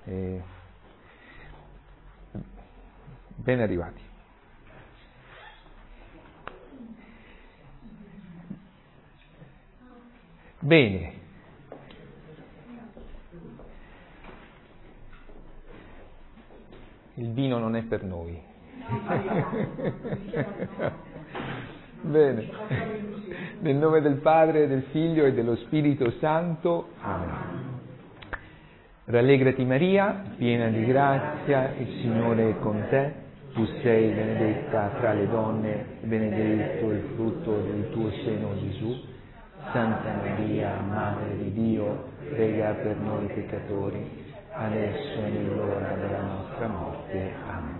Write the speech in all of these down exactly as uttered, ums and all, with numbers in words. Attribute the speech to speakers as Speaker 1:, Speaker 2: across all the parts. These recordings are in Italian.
Speaker 1: E... Ben arrivati. Bene. Il vino non è per noi. Bene. Nel nome del Padre, del Figlio e dello Spirito Santo. Amen. Rallegrati Maria, piena di grazia, il Signore è con te. Tu sei benedetta tra le donne, benedetto il frutto del tuo seno, Gesù. Santa Maria, Madre di Dio, prega per noi peccatori, adesso e nell'ora della nostra morte. Amen.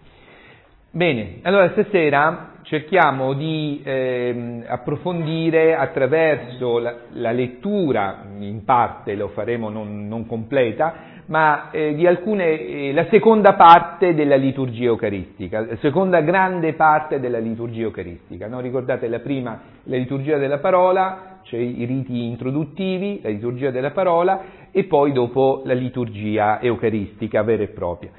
Speaker 1: Bene, allora stasera cerchiamo di eh, approfondire attraverso la, la lettura, in parte lo faremo non, non completa, ma eh, di alcune, eh, la seconda parte della liturgia eucaristica, la seconda grande parte della liturgia eucaristica. No? Ricordate la prima, la liturgia della parola, cioè i riti introduttivi, la liturgia della parola, e poi dopo la liturgia eucaristica vera e propria.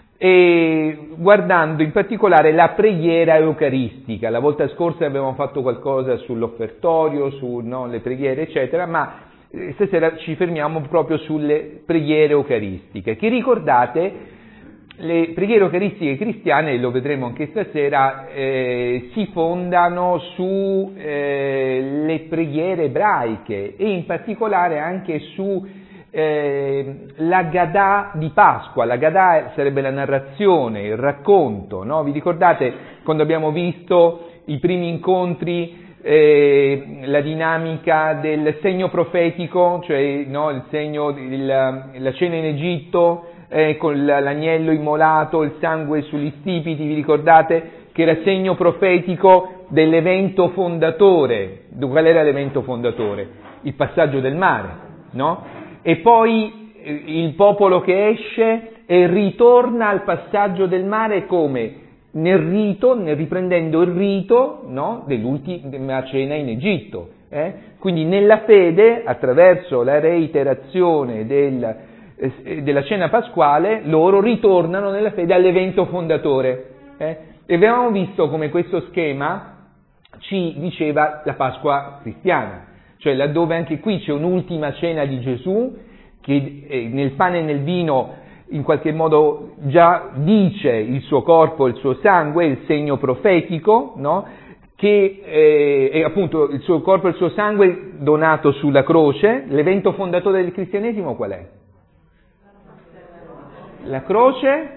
Speaker 1: E guardando in particolare la preghiera eucaristica. La volta scorsa abbiamo fatto qualcosa sull'offertorio, sulle no, preghiere eccetera, ma stasera ci fermiamo proprio sulle preghiere eucaristiche, che ricordate, le preghiere eucaristiche cristiane, lo vedremo anche stasera, eh, si fondano sulle eh, preghiere ebraiche e in particolare anche su Eh, la Gadà di Pasqua. La Gadà sarebbe la narrazione, il racconto, no? Vi ricordate quando abbiamo visto i primi incontri, eh, la dinamica del segno profetico, cioè no, il segno, il, la cena in Egitto, eh, con l'agnello immolato, il sangue sugli stipiti, vi ricordate che era segno profetico dell'evento fondatore. Qual era l'evento fondatore? Il passaggio del mare, no? E poi il popolo che esce e ritorna al passaggio del mare come? Nel rito, nel, riprendendo il rito, no? dell'ultima cena in Egitto. Eh? Quindi nella fede, attraverso la reiterazione del, eh, della cena pasquale, loro ritornano nella fede all'evento fondatore. Eh? E avevamo visto come questo schema ci diceva la Pasqua cristiana. Cioè laddove anche qui c'è un'ultima cena di Gesù, che eh, nel pane e nel vino in qualche modo già dice il suo corpo e il suo sangue, il segno profetico, no? Che eh, è appunto il suo corpo e il suo sangue donato sulla croce. L'evento fondatore del cristianesimo qual è? La croce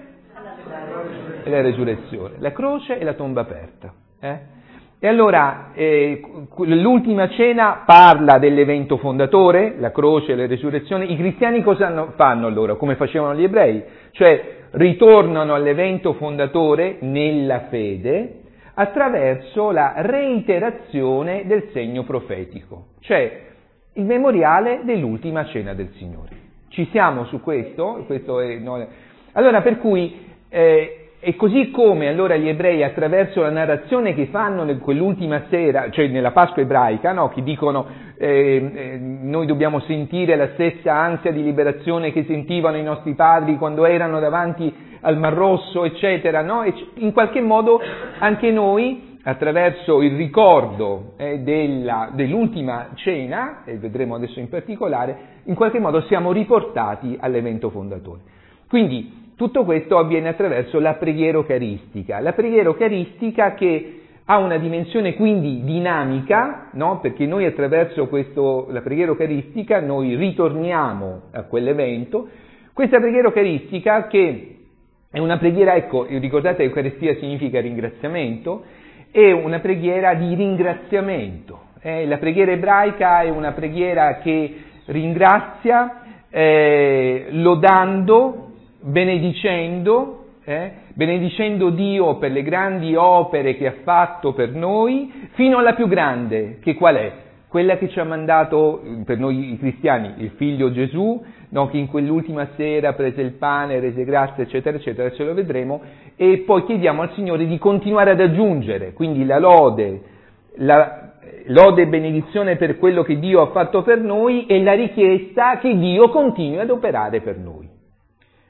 Speaker 1: e la resurrezione. La croce e la tomba aperta. Eh? E allora, eh, l'ultima cena parla dell'evento fondatore, la croce e la resurrezione. I cristiani cosa fanno allora? Come facevano gli ebrei? Cioè, ritornano all'evento fondatore nella fede attraverso la reiterazione del segno profetico, cioè il memoriale dell'ultima cena del Signore. Ci siamo su questo? Questo è, no, allora, per cui... Eh, E così come allora gli ebrei attraverso la narrazione che fanno in quell'ultima sera, cioè nella Pasqua ebraica, no, che dicono eh, eh, noi dobbiamo sentire la stessa ansia di liberazione che sentivano i nostri padri quando erano davanti al Mar Rosso, eccetera, no? E in qualche modo anche noi attraverso il ricordo eh, della, dell'ultima cena, e vedremo adesso in particolare, in qualche modo siamo riportati all'evento fondatore. Quindi tutto questo avviene attraverso la preghiera eucaristica. La preghiera eucaristica che ha una dimensione quindi dinamica, no? Perché noi attraverso questo, la preghiera eucaristica noi ritorniamo a quell'evento. Questa preghiera eucaristica che è una preghiera, ecco, ricordate Eucaristia significa ringraziamento, è una preghiera di ringraziamento. Eh? La preghiera ebraica è una preghiera che ringrazia eh, lodando, benedicendo, eh, benedicendo Dio per le grandi opere che ha fatto per noi, fino alla più grande, che qual è? Quella che ci ha mandato, per noi cristiani, il Figlio Gesù, no, che in quell'ultima sera prese il pane, rese grazie, eccetera, eccetera, ce lo vedremo, e poi chiediamo al Signore di continuare ad aggiungere, quindi la lode, la lode e benedizione per quello che Dio ha fatto per noi e la richiesta che Dio continui ad operare per noi.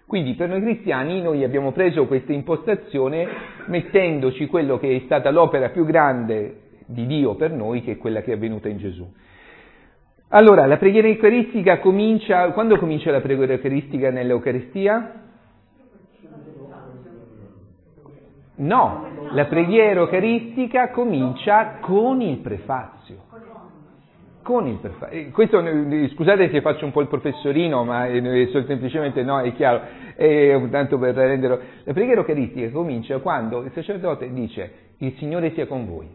Speaker 1: Quindi per noi cristiani noi abbiamo preso questa impostazione mettendoci quello che è stata l'opera più grande di Dio per noi, che è quella che è avvenuta in Gesù. Allora, la preghiera eucaristica comincia, quando comincia la preghiera eucaristica nell'Eucaristia? No, la preghiera eucaristica comincia con il prefazio. Con il prefazio. Questo, scusate se faccio un po' il professorino, ma semplicemente no, è chiaro, è tanto per renderlo. La preghiera eucaristica comincia quando il sacerdote dice: il Signore sia con voi.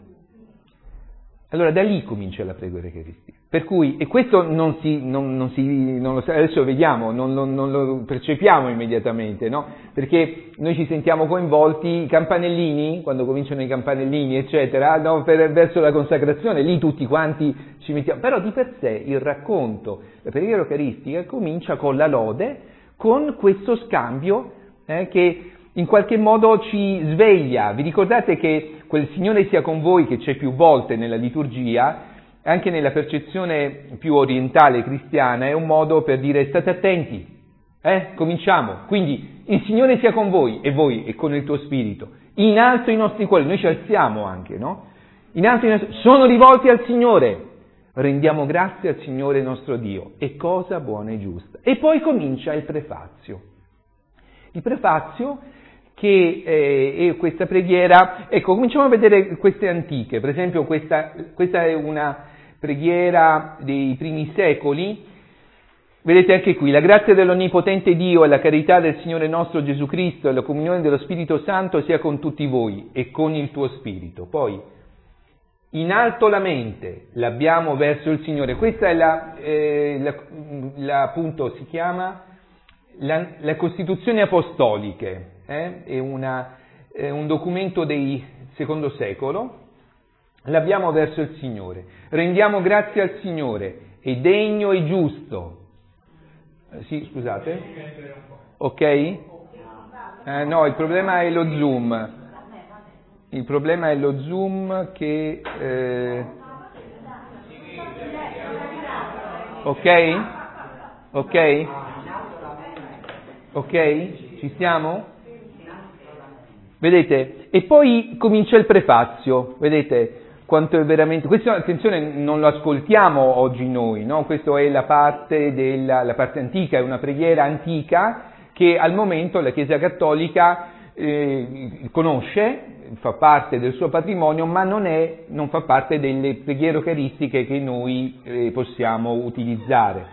Speaker 1: Allora da lì comincia la preghiera eucaristica. Per cui, e questo non si, non, non si, non lo, adesso vediamo, non, non, non lo percepiamo immediatamente, no? Perché noi ci sentiamo coinvolti, i campanellini, quando cominciano i campanellini, eccetera, no? per, verso la consacrazione, lì tutti quanti ci mettiamo. Però di per sé il racconto, la preghiera eucaristica comincia con la lode, con questo scambio eh, che in qualche modo ci sveglia. Vi ricordate che quel Signore sia con voi, che c'è più volte nella liturgia, anche nella percezione più orientale cristiana, è un modo per dire: state attenti, eh? Cominciamo. Quindi il Signore sia con voi, e voi, e con il tuo spirito. In alto i nostri cuori, noi ci alziamo anche, no? In alto i nostri, sono rivolti al Signore. Rendiamo grazie al Signore nostro Dio, è cosa buona e giusta. E poi comincia il prefazio. Il prefazio che eh, è questa preghiera, ecco, cominciamo a vedere queste antiche, per esempio questa, questa è una preghiera dei primi secoli, vedete anche qui: la grazia dell'Onnipotente Dio e la carità del Signore nostro Gesù Cristo e la comunione dello Spirito Santo sia con tutti voi e con il tuo Spirito. Poi, in alto la mente l'abbiamo verso il Signore, questa è la, eh, la, la appunto si chiama la, la Costituzione Apostoliche. Eh? È, una, è un documento del secondo secolo, l'abbiamo verso il Signore, rendiamo grazie al Signore, è degno e giusto. Eh, sì, scusate? Ok? Eh, no, il problema è lo zoom, il problema è lo zoom che... Eh... Ok? Ok? Ok? Ci siamo? Vedete? E poi comincia il prefazio, vedete quanto è veramente... Questo, attenzione, non lo ascoltiamo oggi noi, no? Questa è la parte, della, la parte antica, è una preghiera antica che al momento la Chiesa Cattolica eh, conosce, fa parte del suo patrimonio, ma non, è, non fa parte delle preghiere eucaristiche che noi eh, possiamo utilizzare.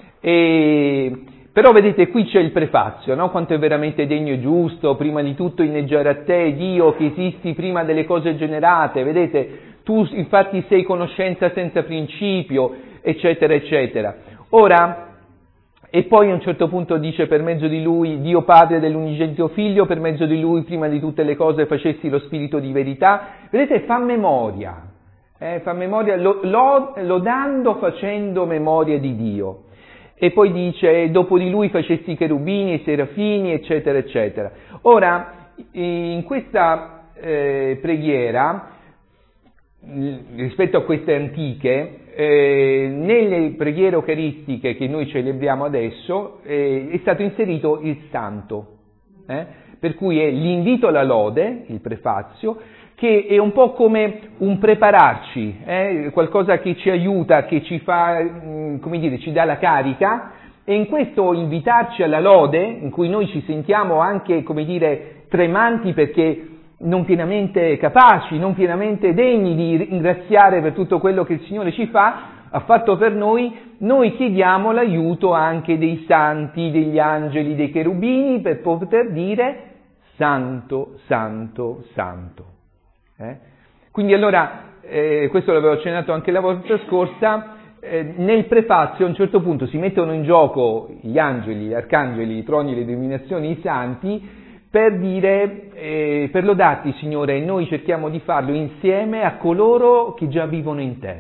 Speaker 1: E... Però vedete, qui c'è il prefazio, no? Quanto è veramente degno e giusto, prima di tutto inneggiare a te, Dio, che esisti prima delle cose generate, vedete, tu infatti sei conoscenza senza principio, eccetera, eccetera. Ora, e poi a un certo punto dice: per mezzo di Lui, Dio Padre dell'unigenito Figlio, per mezzo di Lui prima di tutte le cose facessi lo Spirito di verità, vedete, fa memoria, eh? fa memoria, lo, lo, lodando, facendo memoria di Dio. E poi dice: dopo di lui facesti i cherubini, i serafini, eccetera, eccetera. Ora, in questa eh, preghiera, rispetto a queste antiche, eh, nelle preghiere eucaristiche che noi celebriamo adesso, eh, è stato inserito il santo, eh? per cui è l'invito alla lode, il prefazio, che è un po' come un prepararci, eh? qualcosa che ci aiuta, che ci fa, come dire, ci dà la carica, e in questo invitarci alla lode, in cui noi ci sentiamo anche, come dire, tremanti perché non pienamente capaci, non pienamente degni di ringraziare per tutto quello che il Signore ci fa, ha fatto per noi, noi chiediamo l'aiuto anche dei santi, degli angeli, dei cherubini, per poter dire santo, santo, santo. Eh? Quindi allora, eh, questo l'avevo accennato anche la volta scorsa, eh, nel prefazio a un certo punto si mettono in gioco gli angeli, gli arcangeli, i troni, le dominazioni, i santi, per dire, eh, per lodarti Signore, e noi cerchiamo di farlo insieme a coloro che già vivono in te.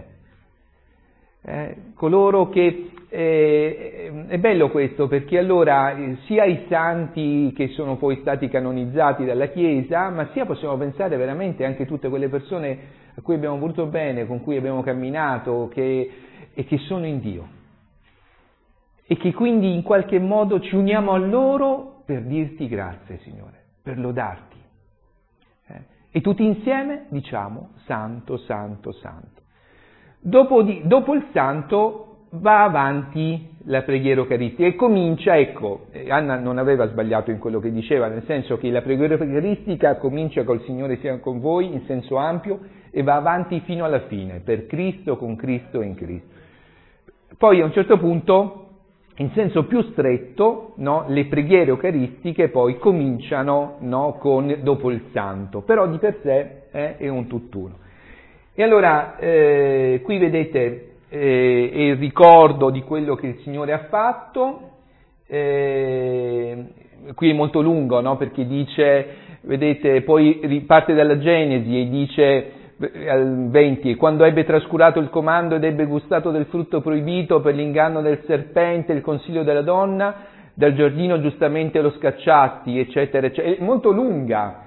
Speaker 1: Eh, coloro che, eh, è bello questo, perché allora eh, sia i santi che sono poi stati canonizzati dalla Chiesa, ma sia possiamo pensare veramente anche tutte quelle persone a cui abbiamo voluto bene, con cui abbiamo camminato, che, e che sono in Dio. e che quindi in qualche modo ci uniamo a loro per dirti grazie, Signore, per lodarti. Eh? E tutti insieme diciamo Santo, Santo, Santo. Dopo, di, dopo il Santo va avanti la preghiera eucaristica e comincia, ecco, Anna non aveva sbagliato in quello che diceva, nel senso che la preghiera eucaristica comincia col Signore sia con voi in senso ampio e va avanti fino alla fine, per Cristo, con Cristo e in Cristo. Poi a un certo punto, in senso più stretto, no, le preghiere eucaristiche poi cominciano, no, con, dopo il Santo, però di per sé eh, è un tutt'uno. E allora eh, qui vedete eh, il ricordo di quello che il Signore ha fatto, eh, qui è molto lungo, no, perché dice, vedete, poi parte dalla Genesi e dice al venti, quando ebbe trascurato il comando ed ebbe gustato del frutto proibito per l'inganno del serpente, il consiglio della donna, dal giardino giustamente lo scacciasti, eccetera, eccetera. È molto lunga.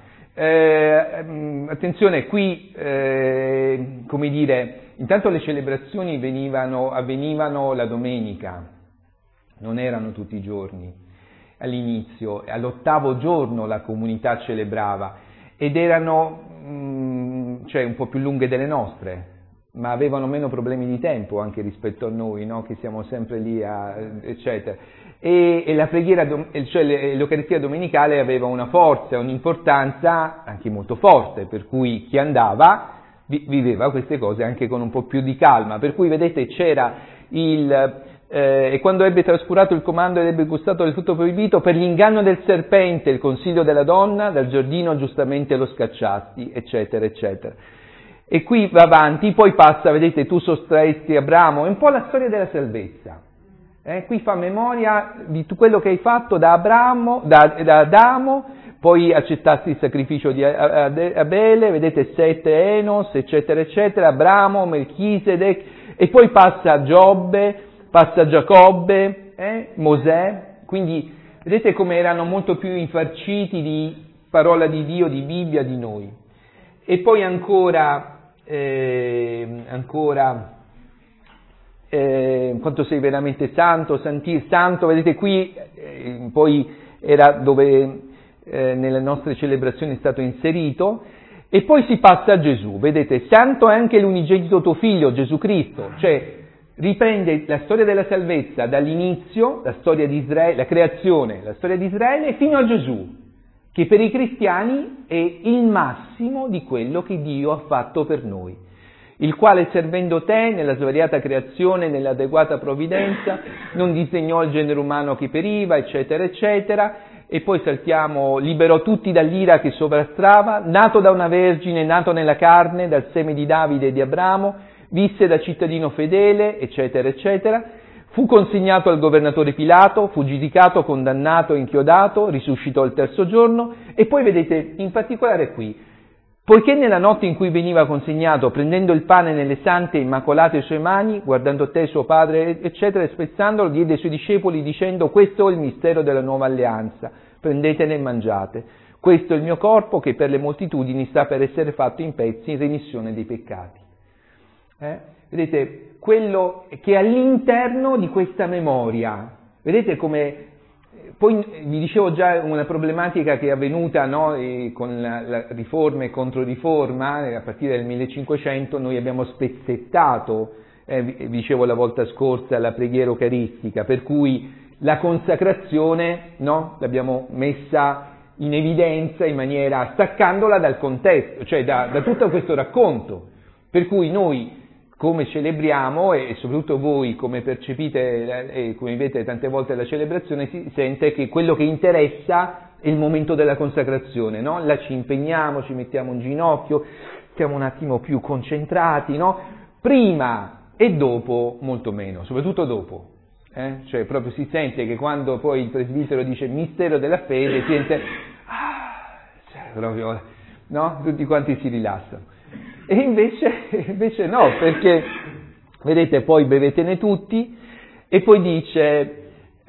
Speaker 1: Eh, attenzione, qui, eh, come dire, intanto le celebrazioni venivano, avvenivano la domenica, non erano tutti i giorni all'inizio, all'ottavo giorno la comunità celebrava ed erano mh, cioè un po' più lunghe delle nostre, ma avevano meno problemi di tempo anche rispetto a noi, no? Che siamo sempre lì, a, eccetera. E, e la preghiera, cioè l'Eucaristia domenicale aveva una forza, un'importanza anche molto forte, per cui chi andava viveva queste cose anche con un po' più di calma, per cui vedete c'era il eh, e quando ebbe trascurato il comando ed ebbe gustato del frutto proibito, per l'inganno del serpente il consiglio della donna, dal giardino giustamente lo scacciasti, eccetera, eccetera. E qui va avanti, poi passa, vedete, tu sostratti Abramo, è un po' la storia della salvezza. Eh, qui fa memoria di quello che hai fatto da Abramo, da, da Adamo, poi accettasti il sacrificio di Abele, vedete Sette, Enos, eccetera, eccetera, Abramo, Melchisedec, e poi passa Giobbe, passa Giacobbe, eh, Mosè, quindi vedete come erano molto più infarciti di parola di Dio, di Bibbia, di noi. E poi ancora, eh, ancora, eh, quanto sei veramente santo, santi, santo, vedete qui, eh, poi era dove eh, nelle nostre celebrazioni è stato inserito, e poi si passa a Gesù, vedete, santo è anche l'unigenito tuo figlio, Gesù Cristo, cioè riprende la storia della salvezza dall'inizio, la storia di Israele, la creazione, la storia di Israele, fino a Gesù, che per i cristiani è il massimo di quello che Dio ha fatto per noi, il quale servendo te nella svariata creazione, nell'adeguata provvidenza, non disegnò il genere umano che periva, eccetera, eccetera, e poi saltiamo, liberò tutti dall'ira che sovrastrava, nato da una vergine, nato nella carne, dal seme di Davide e di Abramo, visse da cittadino fedele, eccetera, eccetera, fu consegnato al governatore Pilato, fu giudicato, condannato, inchiodato, risuscitò il terzo giorno, e poi vedete, in particolare qui, poiché nella notte in cui veniva consegnato, prendendo il pane nelle sante e immacolate sue mani, guardando te suo padre, eccetera, e spezzandolo, diede ai suoi discepoli dicendo, questo è il mistero della nuova alleanza, prendetene e mangiate, questo è il mio corpo che per le moltitudini sta per essere fatto in pezzi in remissione dei peccati. Eh? Vedete, quello che è all'interno di questa memoria, vedete come, poi vi dicevo già una problematica che è avvenuta, no, con la, la riforma e controriforma, a partire dal millecinquecento noi abbiamo spezzettato, eh, vi dicevo la volta scorsa, la preghiera eucaristica, per cui la consacrazione, no, l'abbiamo messa in evidenza in maniera, staccandola dal contesto, cioè da, da tutto questo racconto, per cui noi come celebriamo, e soprattutto voi come percepite e come vedete tante volte la celebrazione, si sente che quello che interessa è il momento della consacrazione, no? Là ci impegniamo, ci mettiamo in ginocchio, siamo un attimo più concentrati, no? Prima e dopo molto meno, soprattutto dopo, eh? Cioè proprio si sente che quando poi il presbitero dice mistero della fede, si sente, ah, cioè, proprio, no? Tutti quanti si rilassano. E invece, invece no, perché, vedete, poi bevetene tutti, e poi dice,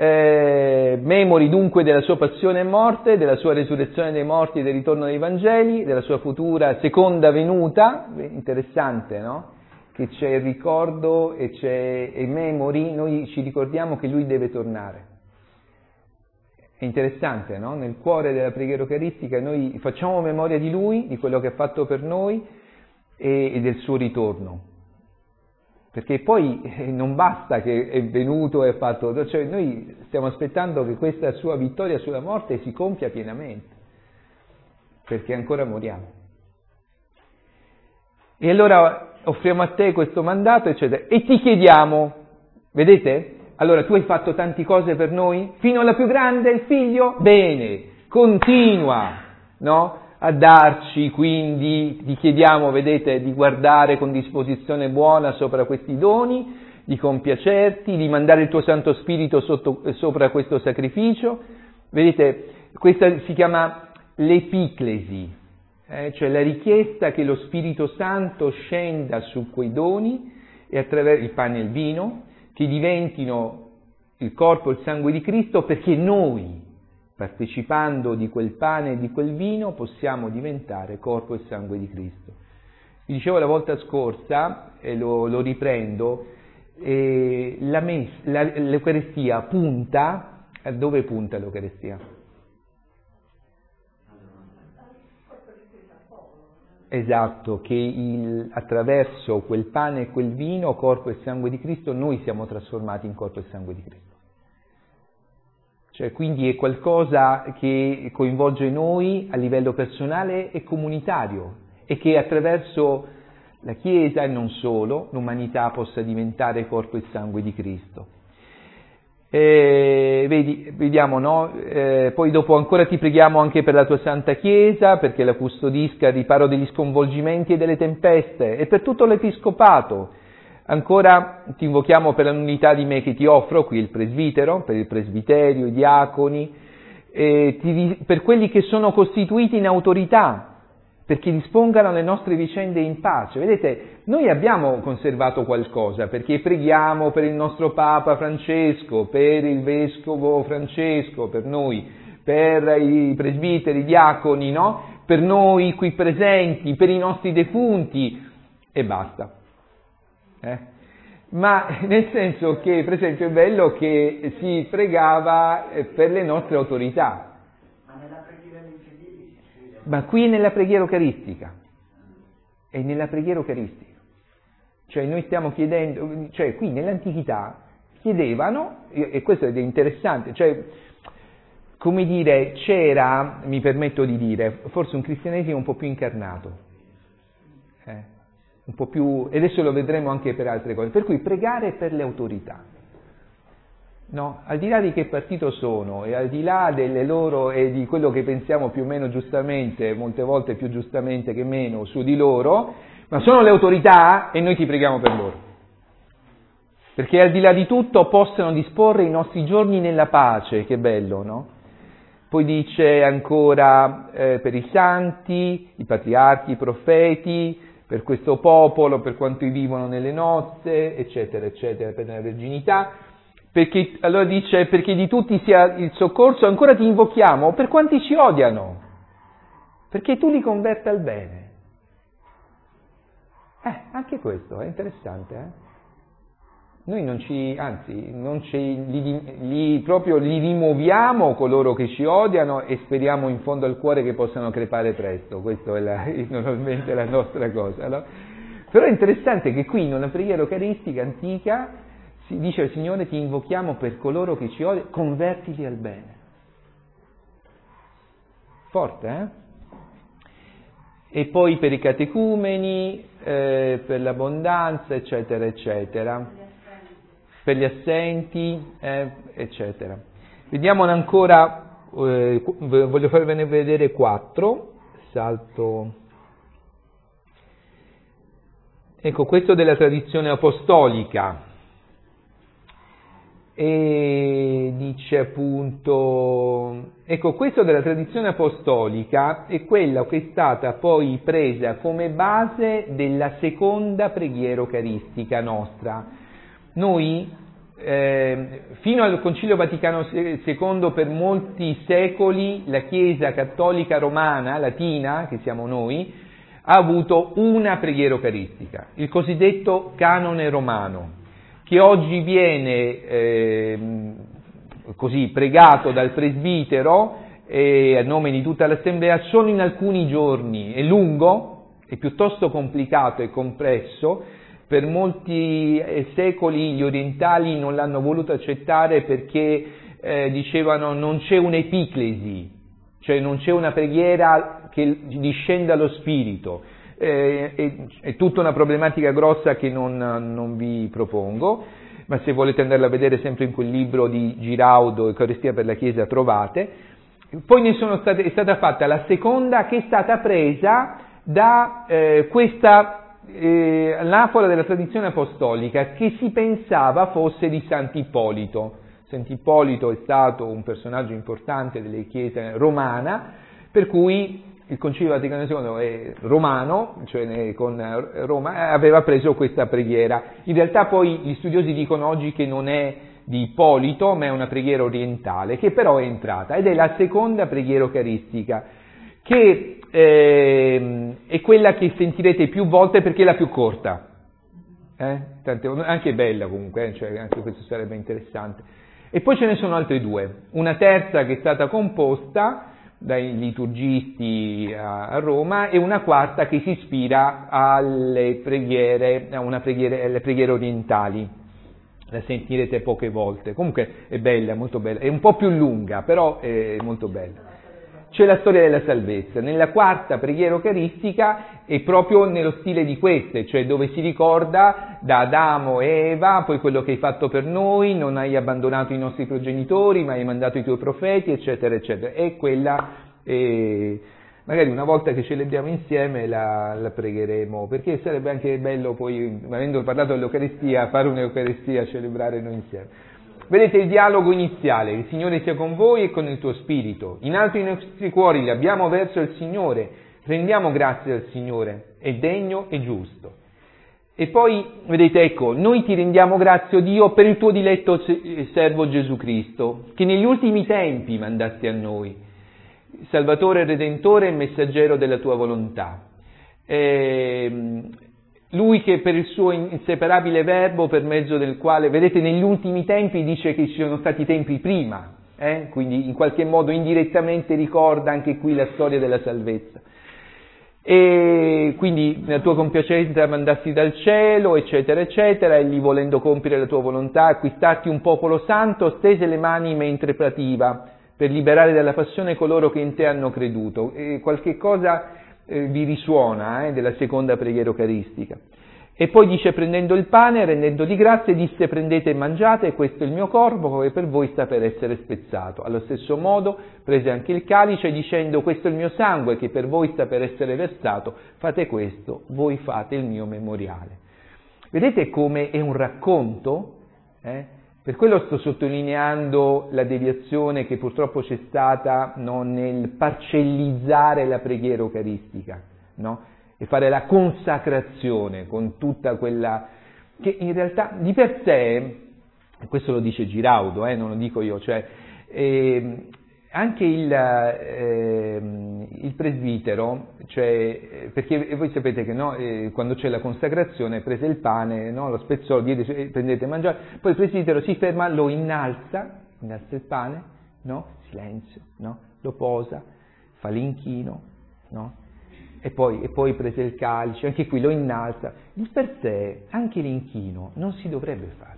Speaker 1: eh, memori dunque della sua passione e morte, della sua resurrezione dei morti e del ritorno dei Vangeli, della sua futura seconda venuta, interessante, no? che c'è il ricordo e c'è e memory, noi ci ricordiamo che Lui deve tornare. È interessante, no? Nel cuore della preghiera eucaristica noi facciamo memoria di Lui, di quello che ha fatto per noi e, e del suo ritorno. Perché poi eh, non basta che è venuto e ha fatto, cioè noi stiamo aspettando che questa sua vittoria sulla morte si compia pienamente, perché ancora moriamo. E allora offriamo a te questo mandato, eccetera, e ti chiediamo, vedete? Allora tu hai fatto tante cose per noi, fino alla più grande, il figlio? Bene, continua, no? A darci, quindi ti chiediamo, vedete, di guardare con disposizione buona sopra questi doni, di compiacerti, di mandare il tuo Santo Spirito sotto, sopra questo sacrificio. Vedete, questa si chiama l'epiclesi, eh, cioè la richiesta che lo Spirito Santo scenda su quei doni e attraverso il pane e il vino, che diventino il corpo e il sangue di Cristo, perché noi, partecipando di quel pane e di quel vino, possiamo diventare corpo e sangue di Cristo. Vi dicevo la volta scorsa, e lo, lo riprendo, eh, la mes- la, l'Eucaristia punta, a dove punta l'Eucaristia? Esatto, che il, attraverso quel pane e quel vino, corpo e sangue di Cristo, noi siamo trasformati in corpo e sangue di Cristo. Cioè, quindi è qualcosa che coinvolge noi a livello personale e comunitario e che attraverso la Chiesa e non solo, l'umanità possa diventare corpo e sangue di Cristo. E, vedi, vediamo, no? Eh, poi dopo ancora ti preghiamo anche per la tua Santa Chiesa, perché la custodisca al riparo degli sconvolgimenti e delle tempeste, e per tutto l'Episcopato. Ancora ti invochiamo per l'unità di me che ti offro, qui il presbitero, per il presbiterio, i diaconi, e ti, per quelli che sono costituiti in autorità, perché dispongano le nostre vicende in pace. Vedete, noi abbiamo conservato qualcosa, perché preghiamo per il nostro Papa Francesco, per il Vescovo Francesco, per noi, per i presbiteri, i diaconi, no? Per noi qui presenti, per i nostri defunti, e basta. Eh? Ma nel senso che, per esempio, è bello che si pregava per le nostre autorità.
Speaker 2: Ma nella preghiera dei fedeli?
Speaker 1: Ma qui nella preghiera eucaristica. È nella preghiera eucaristica. Cioè noi stiamo chiedendo, cioè qui nell'antichità chiedevano, e questo è interessante, cioè come dire, c'era, mi permetto di dire, forse un cristianesimo un po' più incarnato. Eh? Un po' più, e adesso lo vedremo anche per altre cose, per cui pregare per le autorità, no? Al di là di che partito sono e al di là delle loro e di quello che pensiamo più o meno giustamente, molte volte più giustamente che meno su di loro, ma sono le autorità e noi ti preghiamo per loro, perché al di là di tutto possano disporre i nostri giorni nella pace. Che bello, no? Poi dice ancora eh, per i santi, i patriarchi, i profeti, per questo popolo, per quanti vivono nelle nozze, eccetera, eccetera, per la verginità, perché, allora dice, perché di tutti sia il soccorso, ancora ti invochiamo, per quanti ci odiano, perché tu li converta al bene. Eh, anche questo è interessante, eh? Noi non ci, anzi, non ci, li, li, proprio li rimuoviamo coloro che ci odiano e speriamo in fondo al cuore che possano crepare presto, questa è la, normalmente la nostra cosa, no? Però è interessante che qui in una preghiera eucaristica antica si dice al Signore ti invochiamo per coloro che ci odiano, convertili al bene. Forte, eh? E poi per i catecumeni, eh, per l'abbondanza, eccetera, eccetera. Per gli assenti, eh, eccetera. Vediamone ancora, eh, voglio farvene vedere quattro, salto. Ecco, questo della tradizione apostolica. E dice appunto, ecco, questo della tradizione apostolica è quella che è stata poi presa come base della seconda preghiera eucaristica nostra. Noi, eh, fino al Concilio Vaticano secondo, per molti secoli, la Chiesa cattolica romana, latina, che siamo noi, ha avuto una preghiera eucaristica, il cosiddetto canone romano, che oggi viene eh, così pregato dal presbitero e a nome di tutta l'assemblea solo in alcuni giorni. È lungo, è piuttosto complicato e complesso. Per molti secoli gli orientali non l'hanno voluto accettare perché eh, dicevano non c'è un'epiclesi, cioè non c'è una preghiera che discenda allo Spirito. Eh, è, è tutta una problematica grossa che non, non vi propongo, ma se volete andarla a vedere sempre in quel libro di Giraudo, Eucaristia per la Chiesa, trovate. Poi ne sono state, è stata fatta la seconda, che è stata presa da eh, questa Eh, l'anafora della tradizione apostolica, che si pensava fosse di Sant'Ippolito. Sant'Ippolito è stato un personaggio importante della Chiesa romana, per cui il Concilio Vaticano secondo è romano, cioè con Roma, aveva preso questa preghiera. In realtà poi gli studiosi dicono oggi che non è di Ippolito, ma è una preghiera orientale, che però è entrata, ed è la seconda preghiera eucaristica, che eh, è quella che sentirete più volte perché è la più corta, eh? Tante, anche bella comunque, eh? Cioè, anche questo sarebbe interessante. E poi ce ne sono altre due, una terza che è stata composta dai liturgisti a, a Roma e una quarta che si ispira alle preghiere, a una preghiere, alle preghiere orientali. La sentirete poche volte, comunque è bella, molto bella, è un po' più lunga, però è molto bella. C'è la storia della salvezza. Nella quarta preghiera eucaristica è proprio nello stile di queste, cioè dove si ricorda da Adamo e Eva, poi quello che hai fatto per noi, non hai abbandonato i nostri progenitori, ma hai mandato i tuoi profeti, eccetera, eccetera. E quella, eh, magari una volta che celebriamo insieme la, la pregheremo, perché sarebbe anche bello poi, avendo parlato dell'Eucaristia, fare un'Eucaristia, celebrare noi insieme. Vedete il dialogo iniziale, il Signore sia con voi e con il tuo spirito. In alto i nostri cuori li abbiamo verso il Signore, rendiamo grazie al Signore, è degno e giusto. E poi, vedete, ecco, noi ti rendiamo grazie, o Dio, per il tuo diletto servo Gesù Cristo, che negli ultimi tempi mandasti a noi, Salvatore, Redentore e Messaggero della tua volontà. E, Lui che per il suo inseparabile verbo, per mezzo del quale, vedete, negli ultimi tempi dice che ci sono stati tempi prima, eh? Quindi in qualche modo indirettamente ricorda anche qui la storia della salvezza. E quindi nella tua compiacenza mandasti dal cielo, eccetera, eccetera, egli volendo compiere la tua volontà, acquistarti un popolo santo, stese le mani mentre prativa, per liberare dalla passione coloro che in te hanno creduto. E qualche cosa Eh, vi risuona eh, della seconda preghiera eucaristica. E poi dice, prendendo il pane, rendendo di grazie, disse, prendete e mangiate, questo è il mio corpo che per voi sta per essere spezzato. Allo stesso modo prese anche il calice dicendo, questo è il mio sangue che per voi sta per essere versato, fate questo, voi fate il mio memoriale. Vedete come è un racconto? Eh? Per quello sto sottolineando la deviazione che purtroppo c'è stata, no, nel parcellizzare la preghiera eucaristica, no? E fare la consacrazione con tutta quella che in realtà di per sé, questo lo dice Giraudo, eh, non lo dico io, cioè eh, anche il, eh, il presbitero, cioè, perché voi sapete che no, eh, quando c'è la consacrazione prese il pane, no, lo spezzò, diede, prendete e mangiate, poi il presbitero si ferma, lo innalza, innalza il pane, no, silenzio, no, lo posa, fa l'inchino, no, e poi, e poi prese il calice, anche qui lo innalza. Di per sé anche l'inchino non si dovrebbe fare.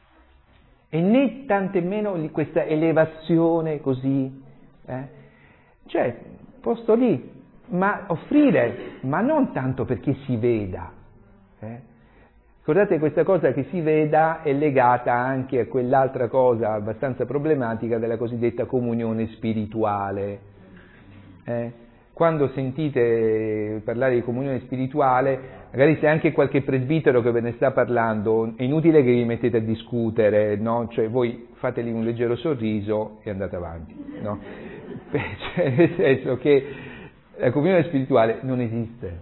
Speaker 1: E né tantomeno questa elevazione così, eh? Cioè, posto lì, ma offrire, ma non tanto perché si veda. Eh? Scordate, questa cosa che si veda è legata anche a quell'altra cosa abbastanza problematica della cosiddetta comunione spirituale. Eh? Quando sentite parlare di comunione spirituale, magari c'è anche qualche presbitero che ve ne sta parlando, è inutile che vi mettete a discutere, no? Cioè voi fateli un leggero sorriso e andate avanti, no? Cioè, nel senso che la comunione spirituale non esiste,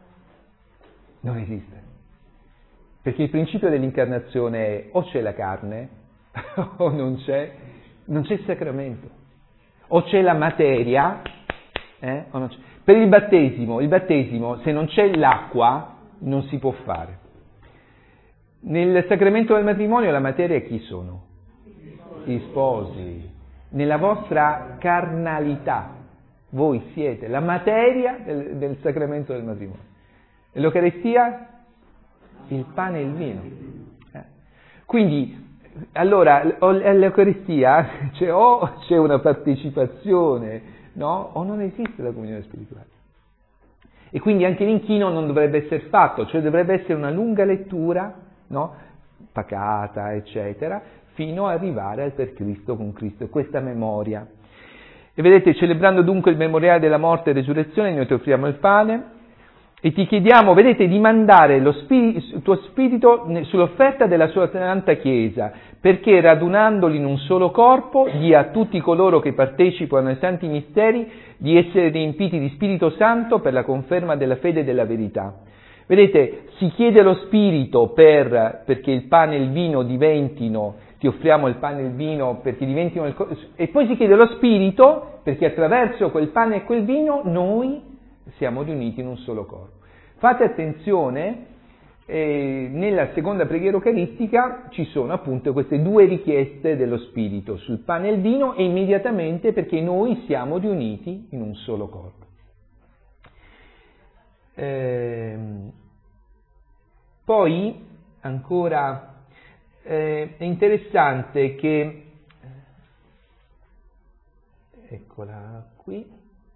Speaker 1: non esiste, perché il principio dell'incarnazione è o c'è la carne o non c'è, non c'è il sacramento, o c'è la materia, Eh? Per il battesimo, il battesimo, se non c'è l'acqua, non si può fare. Nel sacramento del matrimonio la materia chi sono? Gli sposi. Nella vostra carnalità, voi siete la materia del, del sacramento del matrimonio. E l'Eucaristia? Il pane e il vino. Eh. Quindi, allora, all'Eucaristia cioè, o c'è una partecipazione, no? O non esiste la comunione spirituale. E quindi anche l'inchino non dovrebbe essere fatto, cioè dovrebbe essere una lunga lettura, no? Pacata, eccetera, fino ad arrivare al per Cristo con Cristo, e questa memoria. E vedete, celebrando dunque il memoriale della morte e resurrezione, noi ti offriamo il pane e ti chiediamo, vedete, di mandare lo spirito, il tuo spirito sull'offerta della sua Santa Chiesa, perché radunandoli in un solo corpo, dia a tutti coloro che partecipano ai santi misteri di essere riempiti di Spirito Santo per la conferma della fede e della verità. Vedete, si chiede lo Spirito per, perché il pane e il vino diventino, ti offriamo il pane e il vino perché diventino il corpo, e poi si chiede lo Spirito perché attraverso quel pane e quel vino noi siamo riuniti in un solo corpo. Fate attenzione, eh, nella seconda preghiera eucaristica ci sono appunto queste due richieste dello Spirito sul pane e il vino, e immediatamente perché noi siamo riuniti in un solo corpo. Eh, poi ancora eh, è interessante che, eccola qui,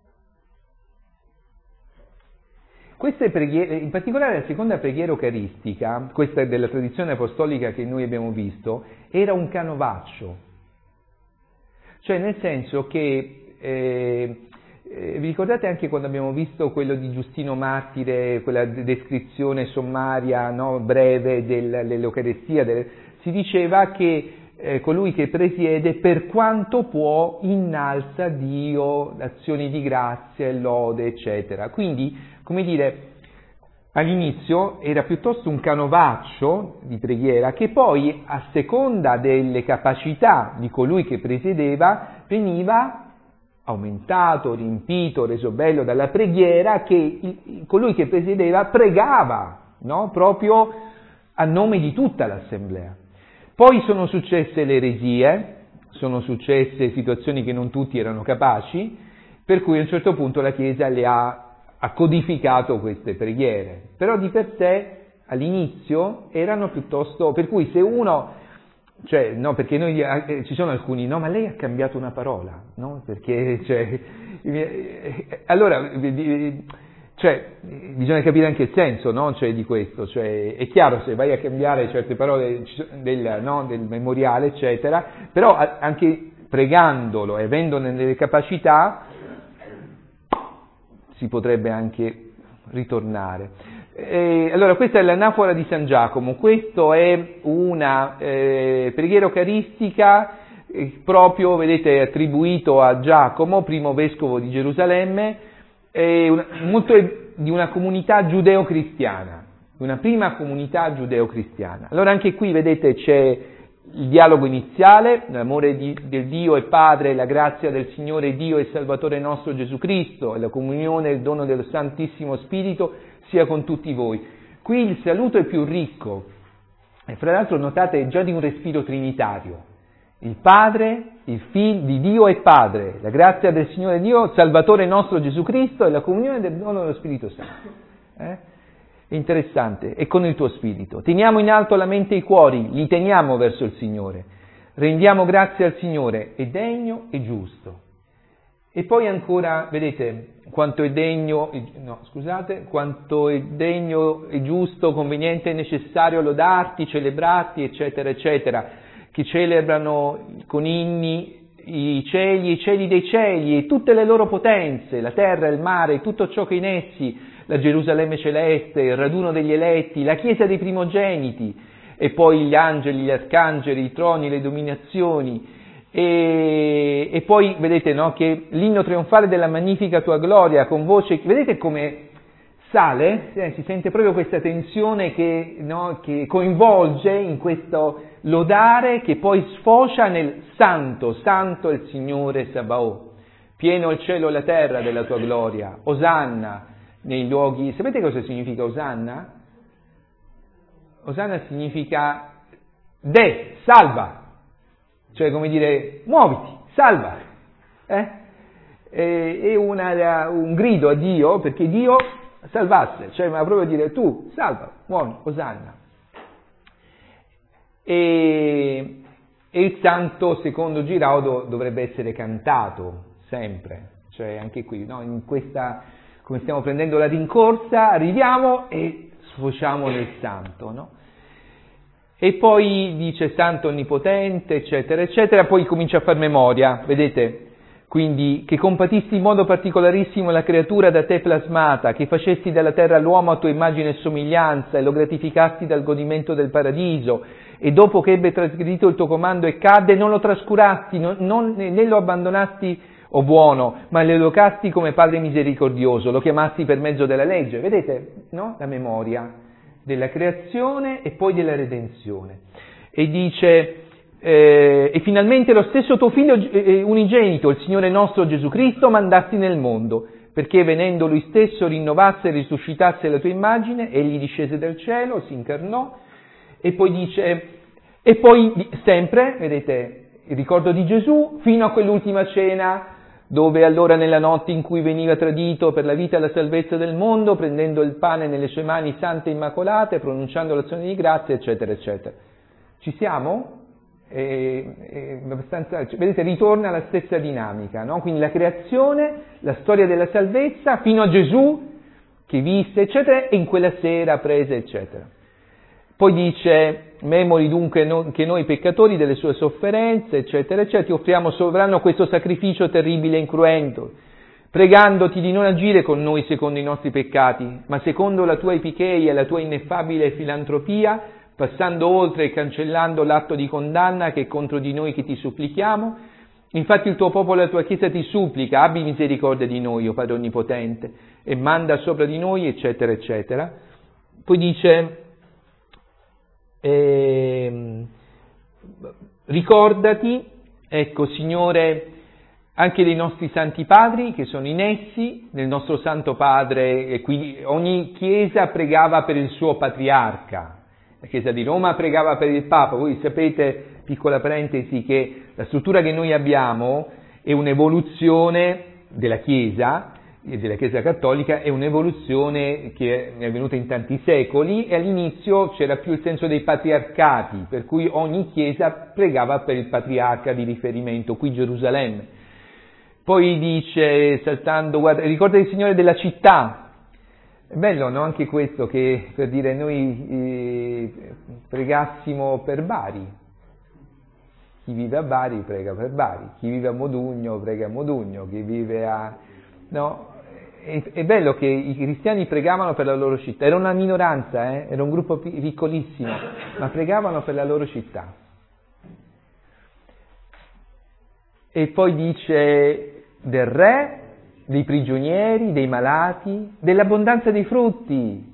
Speaker 1: queste preghiere, in particolare la seconda preghiera eucaristica, questa è della tradizione apostolica che noi abbiamo visto, era un canovaccio, cioè nel senso che eh, Eh, vi ricordate anche quando abbiamo visto quello di Giustino Martire, quella descrizione sommaria, no, breve del, dell'Eucaristia, del, si diceva che eh, colui che presiede per quanto può innalza Dio, azioni di grazia e lode, eccetera. Quindi, come dire, all'inizio era piuttosto un canovaccio di preghiera che poi, a seconda delle capacità di colui che presiedeva, veniva aumentato, riempito, reso bello dalla preghiera che il, colui che presiedeva pregava, no? Proprio a nome di tutta l'assemblea. Poi sono successe le eresie, sono successe situazioni che non tutti erano capaci, per cui a un certo punto la Chiesa le ha, ha codificato queste preghiere, però di per sé all'inizio erano piuttosto, per cui se uno Cioè, no, perché noi, eh, ci sono alcuni, no, ma lei ha cambiato una parola, no? Perché, cioè, eh, allora, cioè, bisogna capire anche il senso, no? Cioè, di questo, cioè, è chiaro se vai a cambiare certe parole del, no, del memoriale, eccetera, però anche pregandolo e avendone delle capacità, si potrebbe anche ritornare. Eh, allora, questa è l'anafora di San Giacomo, questo è una eh, preghiera eucaristica eh, proprio, vedete, attribuito a Giacomo, primo vescovo di Gerusalemme, eh, una, molto di una comunità giudeo-cristiana, una prima comunità giudeo-cristiana. Allora anche qui, vedete, c'è il dialogo iniziale, l'amore di, del Dio e Padre, la grazia del Signore Dio e Salvatore nostro Gesù Cristo e la comunione e il dono del Santissimo Spirito sia con tutti voi. Qui il saluto è più ricco, e fra l'altro notate già di un respiro trinitario. Il Padre, il Figlio, di Dio e Padre, la grazia del Signore Dio, Salvatore nostro Gesù Cristo e la comunione del dono dello Spirito Santo. Eh? È interessante, e con il tuo Spirito. Teniamo in alto la mente e i cuori, li teniamo verso il Signore. Rendiamo grazie al Signore, è degno e giusto. E poi ancora, vedete, quanto è degno, no, scusate, quanto è degno e giusto, conveniente e necessario lodarti, celebrarti, eccetera, eccetera, che celebrano con inni i cieli e i cieli dei cieli e tutte le loro potenze, la terra, il mare, tutto ciò che in essi, la Gerusalemme celeste, il raduno degli eletti, la chiesa dei primogeniti, e poi gli angeli, gli arcangeli, i troni, le dominazioni. E, e poi vedete, no, che l'inno trionfale della magnifica tua gloria con voce, vedete come sale, eh, si sente proprio questa tensione che, no, che coinvolge in questo lodare che poi sfocia nel santo, santo è il Signore Sabaoth, pieno il cielo e la terra della tua gloria, Osanna nei luoghi. Sapete cosa significa Osanna? Osanna significa de, salva, cioè come dire muoviti, salva, eh? è, è una, un grido a Dio perché Dio salvasse, cioè ma proprio dire tu salva, muovi, Osanna. E, e il santo secondo Giraudo dovrebbe essere cantato sempre, cioè anche qui, no? In questa, come stiamo prendendo la rincorsa, arriviamo e sfociamo nel santo, no? E poi dice santo onnipotente, eccetera, eccetera, poi comincia a far memoria, vedete? Quindi, che compatisti in modo particolarissimo la creatura da te plasmata, che facesti dalla terra l'uomo a tua immagine e somiglianza e lo gratificasti dal godimento del paradiso, e dopo che ebbe trasgredito il tuo comando e cadde, non lo trascurasti, non, non, né lo abbandonasti, o oh buono, ma lo educasti come Padre misericordioso, lo chiamasti per mezzo della legge. Vedete, no? La memoria della creazione e poi della redenzione. E dice... Eh, e finalmente lo stesso tuo figlio eh, unigenito, il Signore nostro Gesù Cristo, mandasti nel mondo, perché venendo lui stesso rinnovasse e risuscitasse la tua immagine, egli discese dal cielo, si incarnò, e poi dice, e poi sempre, vedete, il ricordo di Gesù, fino a quell'ultima cena, dove allora nella notte in cui veniva tradito per la vita e la salvezza del mondo, prendendo il pane nelle sue mani sante e immacolate, pronunciando l'azione di grazia, eccetera, eccetera. Ci siamo? È, è abbastanza, cioè, vedete, ritorna alla stessa dinamica, no? Quindi la creazione, la storia della salvezza, fino a Gesù che visse, eccetera, e in quella sera prese, eccetera. Poi dice, memori dunque no, che noi peccatori delle sue sofferenze, eccetera, eccetera, ti offriamo sovrano questo sacrificio terribile e incruento, pregandoti di non agire con noi secondo i nostri peccati, ma secondo la tua epicheia e la tua ineffabile filantropia, passando oltre e cancellando l'atto di condanna che è contro di noi che ti supplichiamo. Infatti il tuo popolo e la tua Chiesa ti supplica, abbi misericordia di noi, o Padre Onnipotente, e manda sopra di noi, eccetera, eccetera. Poi dice, eh, ricordati, ecco Signore, anche dei nostri santi padri che sono in essi, del nostro Santo Padre, e qui ogni Chiesa pregava per il suo patriarca. La Chiesa di Roma pregava per il Papa. Voi sapete, piccola parentesi, che la struttura che noi abbiamo è un'evoluzione della Chiesa, della Chiesa cattolica, è un'evoluzione che è avvenuta in tanti secoli, e all'inizio c'era più il senso dei patriarcati, per cui ogni Chiesa pregava per il patriarca di riferimento, qui Gerusalemme. Poi dice, saltando, guarda, ricorda il Signore della città. È bello, no? Anche questo, che per dire noi eh, pregassimo per Bari. Chi vive a Bari prega per Bari, chi vive a Modugno prega a Modugno, chi vive a... No? È, è bello che i cristiani pregavano per la loro città, era una minoranza, eh? Era un gruppo piccolissimo, ma pregavano per la loro città. E poi dice del re, dei prigionieri, dei malati, dell'abbondanza dei frutti,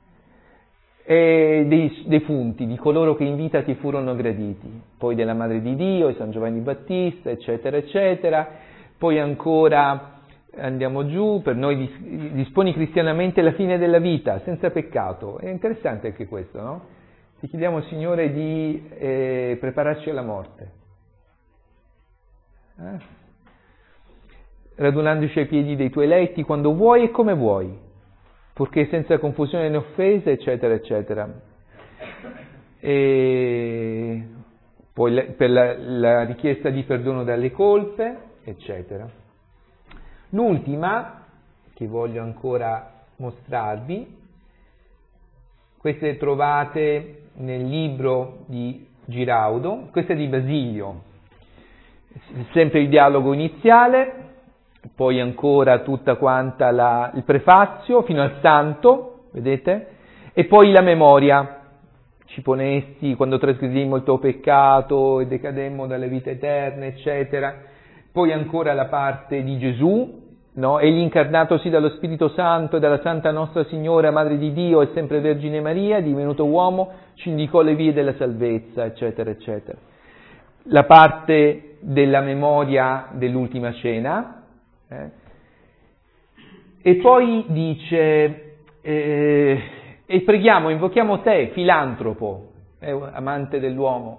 Speaker 1: e dei, dei funti, di coloro che in vita ti furono graditi, poi della Madre di Dio, di San Giovanni Battista, eccetera, eccetera. Poi ancora andiamo giù, per noi disponi cristianamente la fine della vita, senza peccato. È interessante anche questo, no? Ti chiediamo, Signore, di eh, prepararci alla morte. Eh? Radunandoci ai piedi dei tuoi eletti quando vuoi e come vuoi, purché senza confusione né offese, eccetera, eccetera. E poi per la, la richiesta di perdono dalle colpe, eccetera. L'ultima, che voglio ancora mostrarvi, queste trovate nel libro di Giraudo, questa è di Basilio, sempre il dialogo iniziale, poi ancora tutta quanta la, il prefazio fino al santo, vedete? E poi la memoria. Ci ponesti quando trasgredimmo il tuo peccato e decademmo dalle vite eterne, eccetera. Poi ancora la parte di Gesù, no? Egli incarnatosi dallo Spirito Santo e dalla Santa Nostra Signora, Madre di Dio e sempre Vergine Maria, divenuto uomo, ci indicò le vie della salvezza, eccetera, eccetera. La parte della memoria dell'ultima cena, Eh? E poi dice, eh, e preghiamo, invochiamo te, filantropo, eh, amante dell'uomo,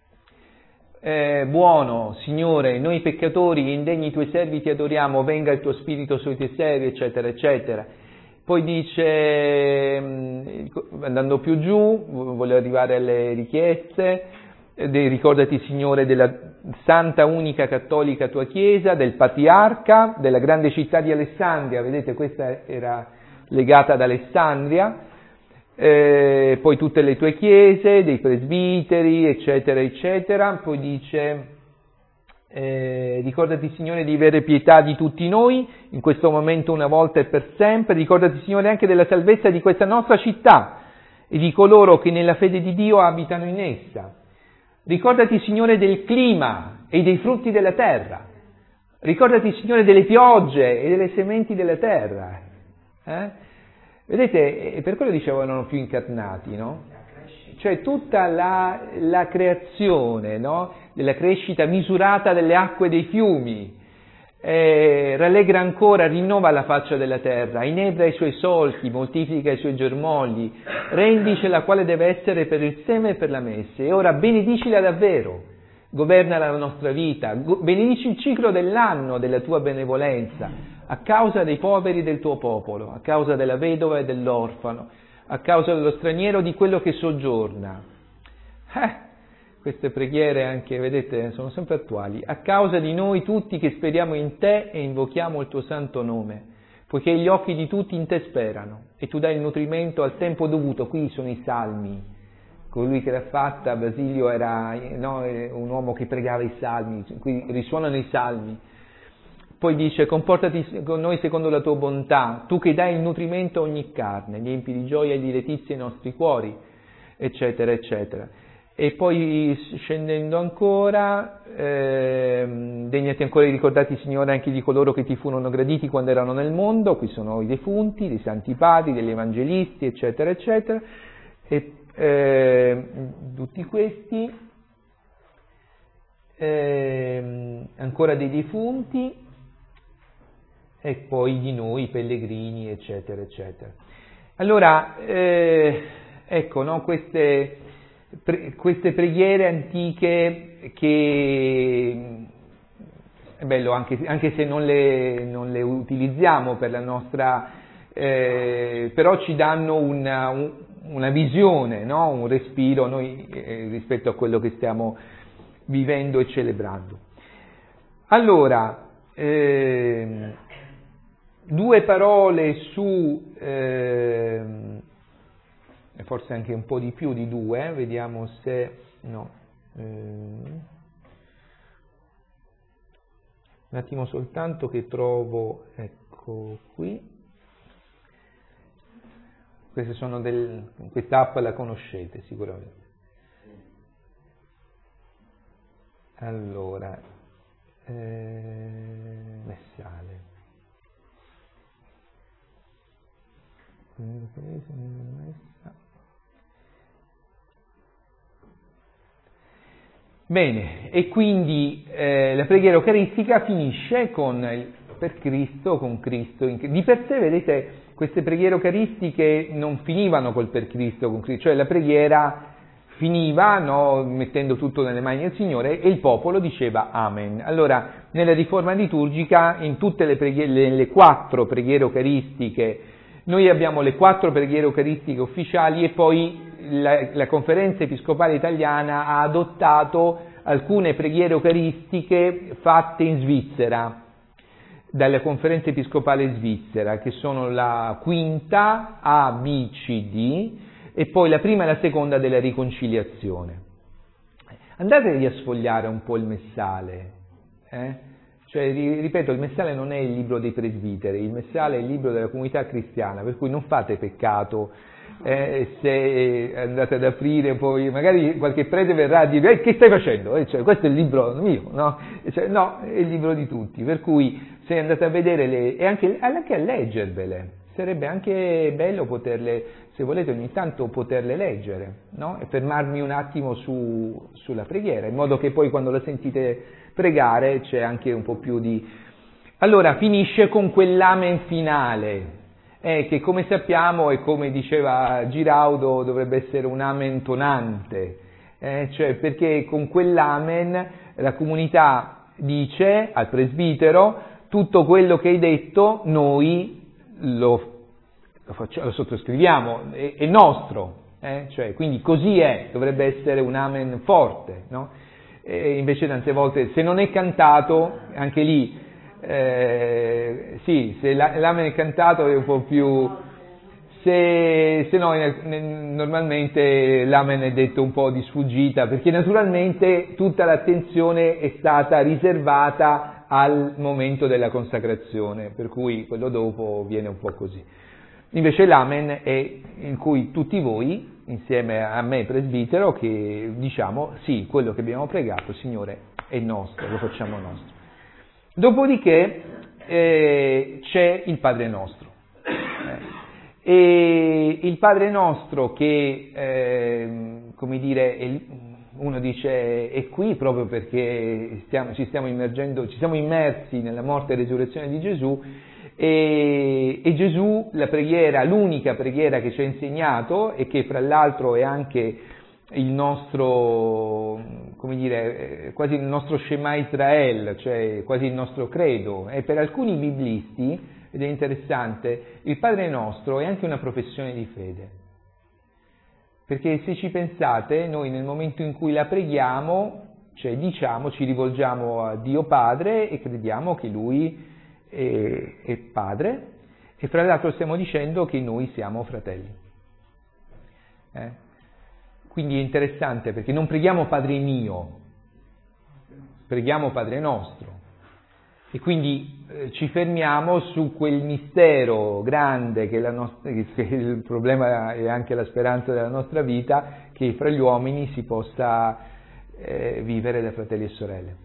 Speaker 1: eh, buono, Signore, noi peccatori, indegni tuoi servi ti adoriamo, venga il tuo spirito sui tuoi servi, eccetera, eccetera. Poi dice, andando più giù, vuole arrivare alle richieste, ricordati Signore della Santa Unica Cattolica tua Chiesa, del Patriarca, della grande città di Alessandria, vedete questa era legata ad Alessandria, eh, poi tutte le tue chiese, dei presbiteri, eccetera, eccetera. Poi dice, eh, ricordati Signore di avere pietà di tutti noi, in questo momento una volta e per sempre, ricordati Signore anche della salvezza di questa nostra città e di coloro che nella fede di Dio abitano in essa. Ricordati Signore del clima e dei frutti della terra, ricordati Signore delle piogge e delle sementi della terra. Eh? Vedete, per quello dicevo erano più incarnati, no? Cioè tutta la, la creazione, no? Della crescita misurata delle acque dei fiumi, eh, rallegra ancora, rinnova la faccia della terra, inebra i suoi solchi, moltiplica i suoi germogli, rendice la quale deve essere per il seme e per la messe, e ora benedicila davvero, governa la nostra vita, benedici il ciclo dell'anno della tua benevolenza, a causa dei poveri del tuo popolo, a causa della vedova e dell'orfano, a causa dello straniero, di quello che soggiorna. Eh, queste preghiere anche, vedete, sono sempre attuali. A causa di noi tutti che speriamo in te e invochiamo il tuo santo nome, poiché gli occhi di tutti in te sperano e tu dai il nutrimento al tempo dovuto. Qui sono i salmi. Colui che l'ha fatta, Basilio, era no, un uomo che pregava i salmi, qui risuonano i salmi. Poi dice, comportati con noi secondo la tua bontà, tu che dai il nutrimento a ogni carne, gli empi di gioia e di letizia ai nostri cuori, eccetera, eccetera. E poi scendendo ancora, eh, degnati ancora di ricordarti, Signore, anche di coloro che ti furono graditi quando erano nel mondo, qui sono i defunti, dei santi padri, degli evangelisti, eccetera, eccetera, e eh, tutti questi, eh, ancora dei defunti, e poi di noi, pellegrini, eccetera, eccetera. Allora, eh, ecco, no, queste, pre, queste preghiere antiche che è bello, anche, anche se non le, non le utilizziamo per la nostra, eh, però ci danno una, un, una visione, no? Un respiro noi, eh, rispetto a quello che stiamo vivendo e celebrando. Allora, eh, due parole su, eh, forse anche un po' di più di due, eh, vediamo se, no, eh, un attimo soltanto che trovo, ecco qui, queste sono del, questa app la conoscete sicuramente. Allora, eh, Messale. Bene, e quindi eh, la preghiera eucaristica finisce con il, per Cristo, con Cristo. Di per sé, vedete, queste preghiere eucaristiche non finivano col per Cristo, con Cristo, cioè la preghiera finiva, no, mettendo tutto nelle mani del Signore, e il popolo diceva Amen. Allora, nella riforma liturgica, in tutte le, preghiere, le, le quattro preghiere eucaristiche, noi abbiamo le quattro preghiere eucaristiche ufficiali e poi la, la Conferenza Episcopale Italiana ha adottato alcune preghiere eucaristiche fatte in Svizzera, dalla Conferenza Episcopale Svizzera, che sono la quinta, A, B, C, D, e poi la prima e la seconda della riconciliazione. Andatevi a sfogliare un po' il Messale, eh? Cioè, ripeto, il Messale non è il libro dei presbiteri, il Messale è il libro della comunità cristiana, per cui non fate peccato eh, se andate ad aprire, poi magari qualche prete verrà a dire, eh, che stai facendo? Eh, cioè, questo è il libro mio, no? Cioè, no, è il libro di tutti, per cui se andate a vedere le, e anche, anche a leggervele, sarebbe anche bello poterle, se volete ogni tanto poterle leggere, no? E fermarmi un attimo su, sulla preghiera, in modo che poi quando la sentite pregare c'è anche un po' più di, allora finisce con quell'amen finale, eh, che come sappiamo e come diceva Giraudo dovrebbe essere un amen tonante, eh, cioè perché con quell'amen la comunità dice al presbitero: tutto quello che hai detto noi lo, lo, facciamo, lo sottoscriviamo, è, è nostro, eh? Cioè, quindi così è, dovrebbe essere un amen forte, no? E invece tante volte se non è cantato, anche lì, eh, sì, se la, l'amen è cantato è un po' più, se, se no normalmente l'amen è detto un po' di sfuggita, perché naturalmente tutta l'attenzione è stata riservata al momento della consacrazione, per cui quello dopo viene un po' così. Invece l'amen è in cui tutti voi, insieme a me presbitero, che diciamo sì, quello che abbiamo pregato, Signore, è nostro, lo facciamo nostro. Dopodiché eh, c'è il Padre nostro. Eh, e il Padre nostro che, eh, come dire, è, uno dice è qui proprio perché stiamo, ci stiamo immergendo, ci siamo immersi nella morte e resurrezione di Gesù, e, e Gesù, la preghiera, l'unica preghiera che ci ha insegnato e che fra l'altro è anche il nostro, come dire, quasi il nostro Shema Israel, cioè quasi il nostro credo, e per alcuni biblisti, ed è interessante, il Padre nostro è anche una professione di fede. Perché se ci pensate, noi nel momento in cui la preghiamo, cioè diciamo, ci rivolgiamo a Dio Padre e crediamo che Lui è, è Padre, e fra l'altro stiamo dicendo che noi siamo fratelli. Eh? Quindi è interessante perché non preghiamo Padre mio, preghiamo Padre nostro. E quindi eh, ci fermiamo su quel mistero grande che, la nostra, che il problema è anche la speranza della nostra vita, che fra gli uomini si possa eh, vivere da fratelli e sorelle.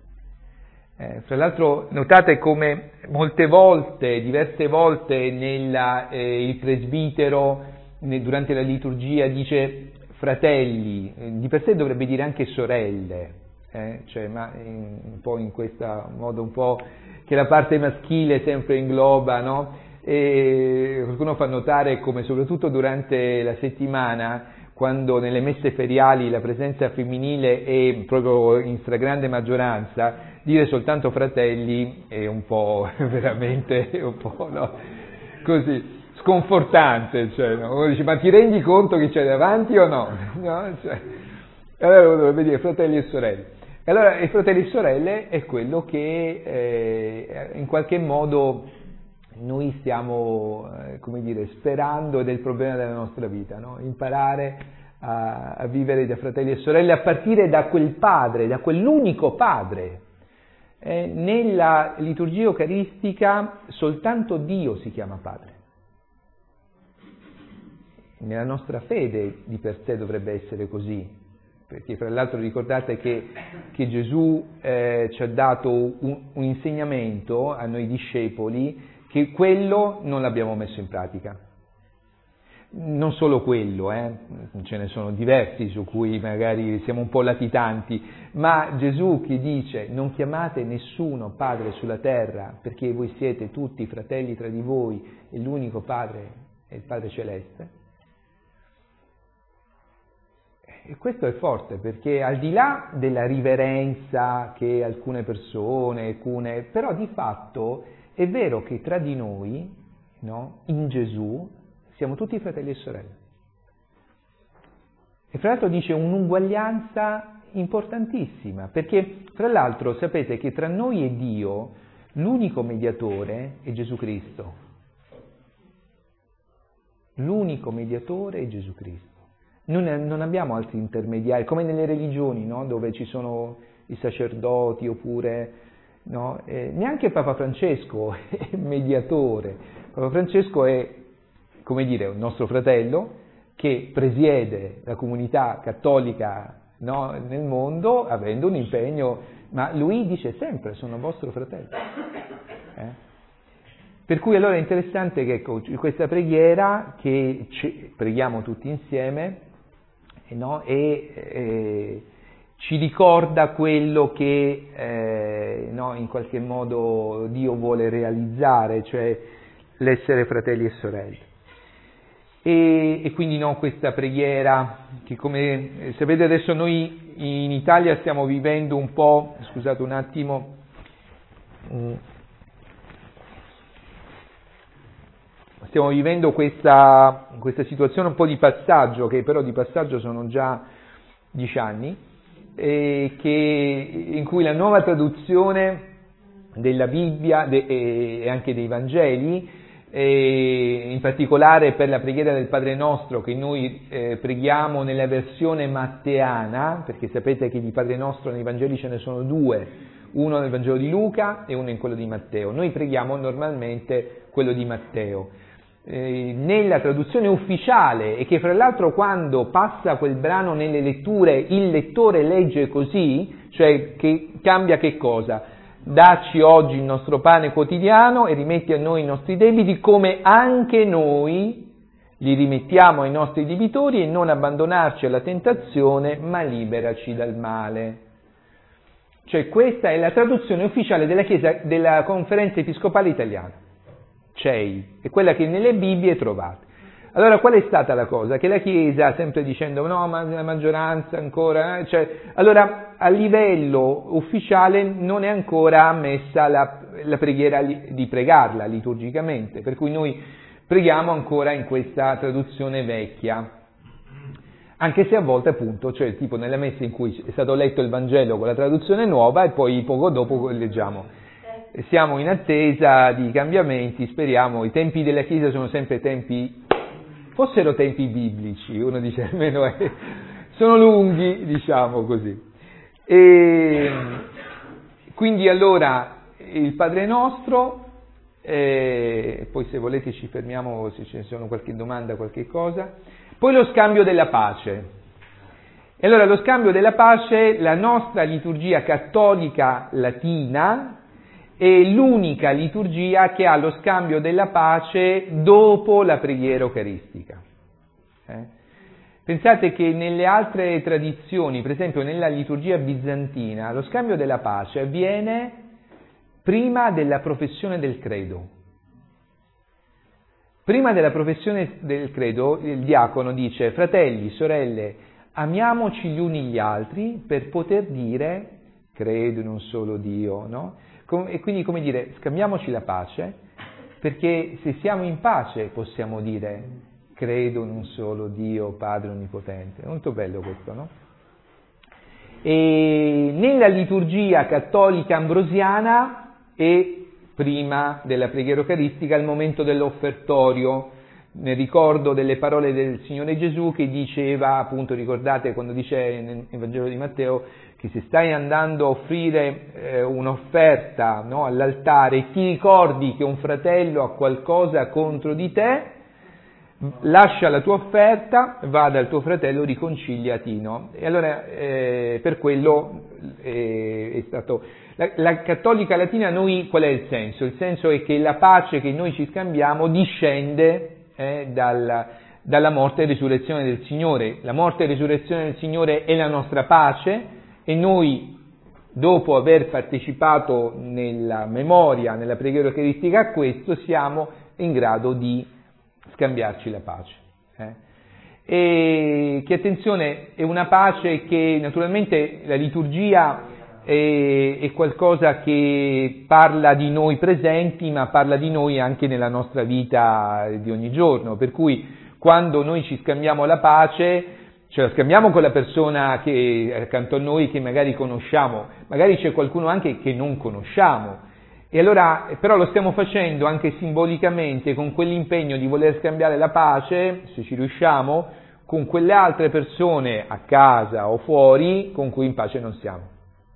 Speaker 1: Eh, fra l'altro notate come molte volte, diverse volte nella, eh, il presbitero ne, durante la liturgia dice fratelli, eh, di per sé dovrebbe dire anche sorelle. Eh, cioè, ma in, un po' in questo modo un po' che la parte maschile sempre ingloba, no? E qualcuno fa notare come soprattutto durante la settimana, quando nelle messe feriali la presenza femminile è proprio in stragrande maggioranza, dire soltanto fratelli è un po' veramente un po' no? Così sconfortante, cioè, no? Uno dice: ma ti rendi conto che c'è davanti o no? No? Cioè, allora uno dovrebbe dire fratelli e sorelle. E allora i fratelli e sorelle è quello che eh, in qualche modo noi stiamo, eh, come dire, sperando, ed è il problema della nostra vita, no? Imparare a, a vivere da fratelli e sorelle a partire da quel padre, da quell'unico padre. Eh, nella liturgia eucaristica soltanto Dio si chiama padre. Nella nostra fede di per sé dovrebbe essere così. Perché fra l'altro ricordate che, che Gesù eh, ci ha dato un, un insegnamento a noi discepoli, che quello non l'abbiamo messo in pratica. Non solo quello, eh, ce ne sono diversi su cui magari siamo un po' latitanti, ma Gesù che dice: non chiamate nessuno padre sulla terra perché voi siete tutti fratelli tra di voi e l'unico padre è il Padre Celeste. E questo è forte, perché al di là della riverenza che alcune persone, alcune, però di fatto è vero che tra di noi, no, in Gesù, siamo tutti fratelli e sorelle. E fra l'altro dice un'uguaglianza importantissima, perché fra l'altro sapete che tra noi e Dio l'unico mediatore è Gesù Cristo. L'unico mediatore è Gesù Cristo. Non, non abbiamo altri intermediari, come nelle religioni, no? Dove ci sono i sacerdoti, oppure no? eh, neanche Papa Francesco è mediatore. Papa Francesco è, come dire, un nostro fratello che presiede la comunità cattolica, no? Nel mondo, avendo un impegno, ma lui dice sempre: sono vostro fratello. Eh? Per cui allora è interessante che, ecco, questa preghiera che ci, preghiamo tutti insieme, no? e, e ci ricorda quello che eh, no, in qualche modo Dio vuole realizzare, cioè l'essere fratelli e sorelle. E, e quindi no, questa preghiera che, come sapete, adesso noi in Italia stiamo vivendo un po', scusate un attimo, stiamo vivendo questa, questa situazione un po' di passaggio, che però di passaggio sono già dieci anni, e che, in cui la nuova traduzione della Bibbia de, e anche dei Vangeli, e in particolare per la preghiera del Padre Nostro che noi eh, preghiamo nella versione matteana, perché sapete che di Padre Nostro nei Vangeli ce ne sono due, uno nel Vangelo di Luca e uno in quello di Matteo. Noi preghiamo normalmente quello di Matteo. Eh, nella traduzione ufficiale, e che fra l'altro quando passa quel brano nelle letture il lettore legge così, cioè che cambia che cosa? Dacci oggi il nostro pane quotidiano e rimetti a noi i nostri debiti come anche noi li rimettiamo ai nostri debitori e non abbandonarci alla tentazione ma liberaci dal male. Cioè questa è la traduzione ufficiale della Chiesa, della Conferenza Episcopale Italiana, C E I, è quella che nelle Bibbie trovate. Allora qual è stata la cosa? Che la Chiesa, sempre dicendo no, ma la maggioranza ancora, eh? cioè, allora a livello ufficiale non è ancora ammessa la, la preghiera di pregarla liturgicamente, per cui noi preghiamo ancora in questa traduzione vecchia, anche se a volte appunto, cioè tipo nella messa in cui è stato letto il Vangelo con la traduzione nuova e poi poco dopo leggiamo. Siamo in attesa di cambiamenti, speriamo, i tempi della Chiesa sono sempre tempi, fossero tempi biblici, uno dice almeno è, sono lunghi, diciamo così. E quindi allora il Padre Nostro, eh, poi se volete ci fermiamo se ce ne sono qualche domanda, qualche cosa, poi lo scambio della pace. E allora lo scambio della pace, la nostra liturgia cattolica latina è l'unica liturgia che ha lo scambio della pace dopo la preghiera eucaristica. Eh? Pensate che nelle altre tradizioni, per esempio nella liturgia bizantina, lo scambio della pace avviene prima della professione del credo. Prima della professione del credo il diacono dice: fratelli, sorelle, amiamoci gli uni gli altri per poter dire credo in un solo Dio, no? E quindi, come dire, scambiamoci la pace, perché se siamo in pace possiamo dire credo in un solo Dio, Padre Onnipotente. È molto bello questo, no? E nella liturgia cattolica ambrosiana è prima della preghiera eucaristica il momento dell'offertorio, nel ricordo delle parole del Signore Gesù che diceva, appunto, ricordate quando dice nel Vangelo di Matteo che se stai andando a offrire eh, un'offerta, no, all'altare e ti ricordi che un fratello ha qualcosa contro di te, lascia la tua offerta, va dal tuo fratello, riconciliati, no? E allora eh, per quello eh, è stato... La, la cattolica latina, noi qual è il senso? Il senso è che la pace che noi ci scambiamo discende eh, dalla, dalla morte e risurrezione del Signore. La morte e risurrezione del Signore è la nostra pace e noi, dopo aver partecipato nella memoria, nella preghiera eucaristica a questo, siamo in grado di scambiarci la pace. Eh? E che, attenzione, è una pace che naturalmente la liturgia è, è qualcosa che parla di noi presenti, ma parla di noi anche nella nostra vita di ogni giorno, per cui quando noi ci scambiamo la pace, ce la scambiamo con la persona che è accanto a noi, che magari conosciamo, magari c'è qualcuno anche che non conosciamo, e allora però lo stiamo facendo anche simbolicamente con quell'impegno di voler scambiare la pace, se ci riusciamo, con quelle altre persone a casa o fuori con cui in pace non siamo.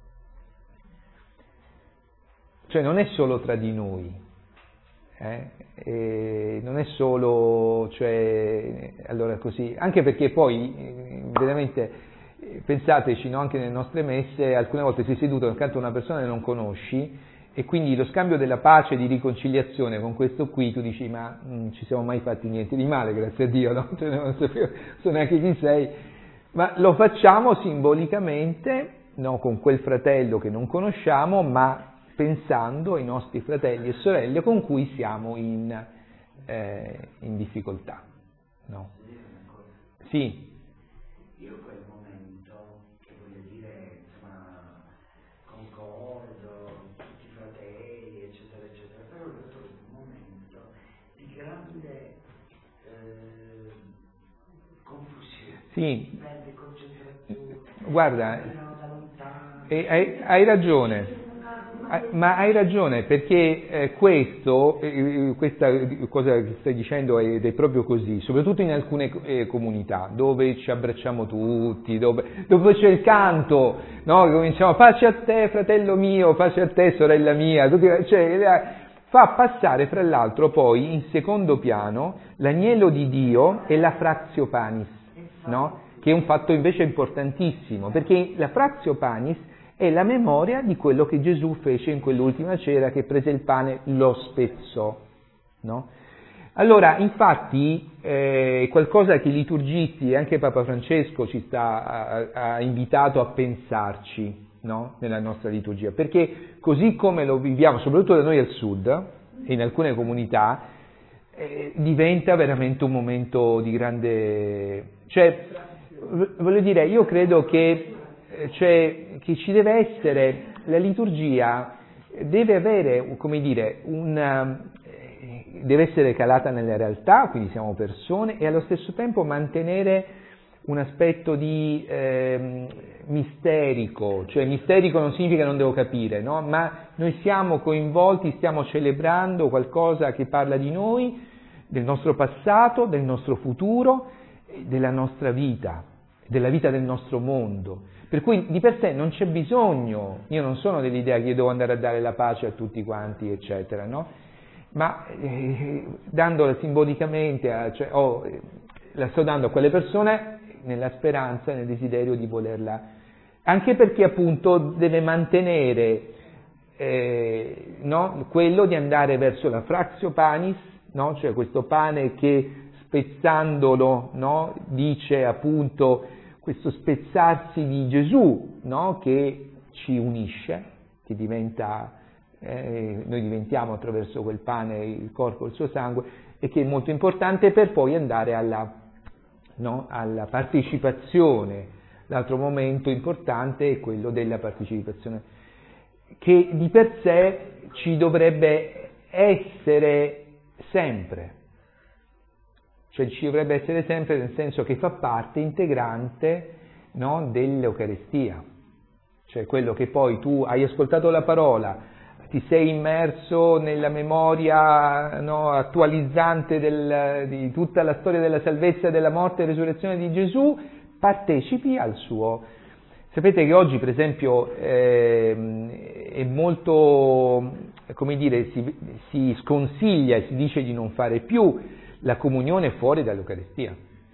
Speaker 1: Cioè non è solo tra di noi, eh? E non è solo, cioè, allora così, anche perché poi veramente pensateci, no? Anche nelle nostre messe alcune volte sei seduto accanto a una persona che non conosci e quindi lo scambio della pace, di riconciliazione con questo qui, tu dici ma non ci siamo mai fatti niente di male, grazie a Dio, no? Cioè, non sapevo, so neanche chi sei, ma lo facciamo simbolicamente no, con quel fratello che non conosciamo, ma pensando ai nostri fratelli e sorelle con cui siamo in, eh, in difficoltà. No? Sì.
Speaker 2: Io quel momento, che voglio dire, insomma, concordo, tutti i fratelli, eccetera, eccetera, però ho avuto un momento di grande eh, confusione,
Speaker 1: Sì.
Speaker 2: grande concentrazione.
Speaker 1: Guarda, hai, hai ragione. Ma hai ragione, perché eh, questo, eh, questa cosa che stai dicendo è, è proprio così, soprattutto in alcune eh, comunità dove ci abbracciamo tutti, dove, dove c'è il canto, no? Cominciamo, pace a te fratello mio, pace a te sorella mia, tutti, cioè, fa passare fra l'altro poi in secondo piano l'agnello di Dio e la fratio panis, no? Che è un fatto invece importantissimo, perché la fratio panis è la memoria di quello che Gesù fece in quell'ultima cena, che prese il pane, lo spezzò, no? Allora, infatti, è eh, qualcosa che i liturgisti e anche Papa Francesco ci sta, ha, ha invitato a pensarci, no? Nella nostra liturgia, perché così come lo viviamo, soprattutto da noi al sud, e in alcune comunità, eh, diventa veramente un momento di grande... Cioè, voglio dire, io credo che cioè che ci deve essere, la liturgia deve avere, come dire, un, deve essere calata nella realtà, quindi siamo persone, e allo stesso tempo mantenere un aspetto di eh, misterico, cioè misterico non significa non devo capire, no? Ma noi siamo coinvolti, stiamo celebrando qualcosa che parla di noi, del nostro passato, del nostro futuro, della nostra vita, della vita del nostro mondo. Per cui di per sé non c'è bisogno, io non sono dell'idea che io devo andare a dare la pace a tutti quanti, eccetera, no? Ma eh, dandola simbolicamente, a, cioè, oh, la sto dando a quelle persone nella speranza, nel desiderio di volerla, anche perché appunto deve mantenere eh, no? quello di andare verso la fratio panis, no? Cioè questo pane che spezzandolo, no? dice appunto questo spezzarsi di Gesù, no? Che ci unisce, che diventa, eh, noi diventiamo attraverso quel pane il corpo e il suo sangue, e che è molto importante per poi andare alla, no? alla partecipazione. L'altro momento importante è quello della partecipazione, che di per sé ci dovrebbe essere sempre. Cioè ci dovrebbe essere sempre, nel senso che fa parte integrante, no, dell'Eucaristia. Cioè quello che poi tu hai ascoltato la parola, ti sei immerso nella memoria, no, attualizzante del, di tutta la storia della salvezza, della morte e resurrezione di Gesù, partecipi al suo. Sapete che oggi, per esempio, eh, è molto, come dire, si, si sconsiglia e si dice di non fare più la comunione fuori dall'Eucaristia.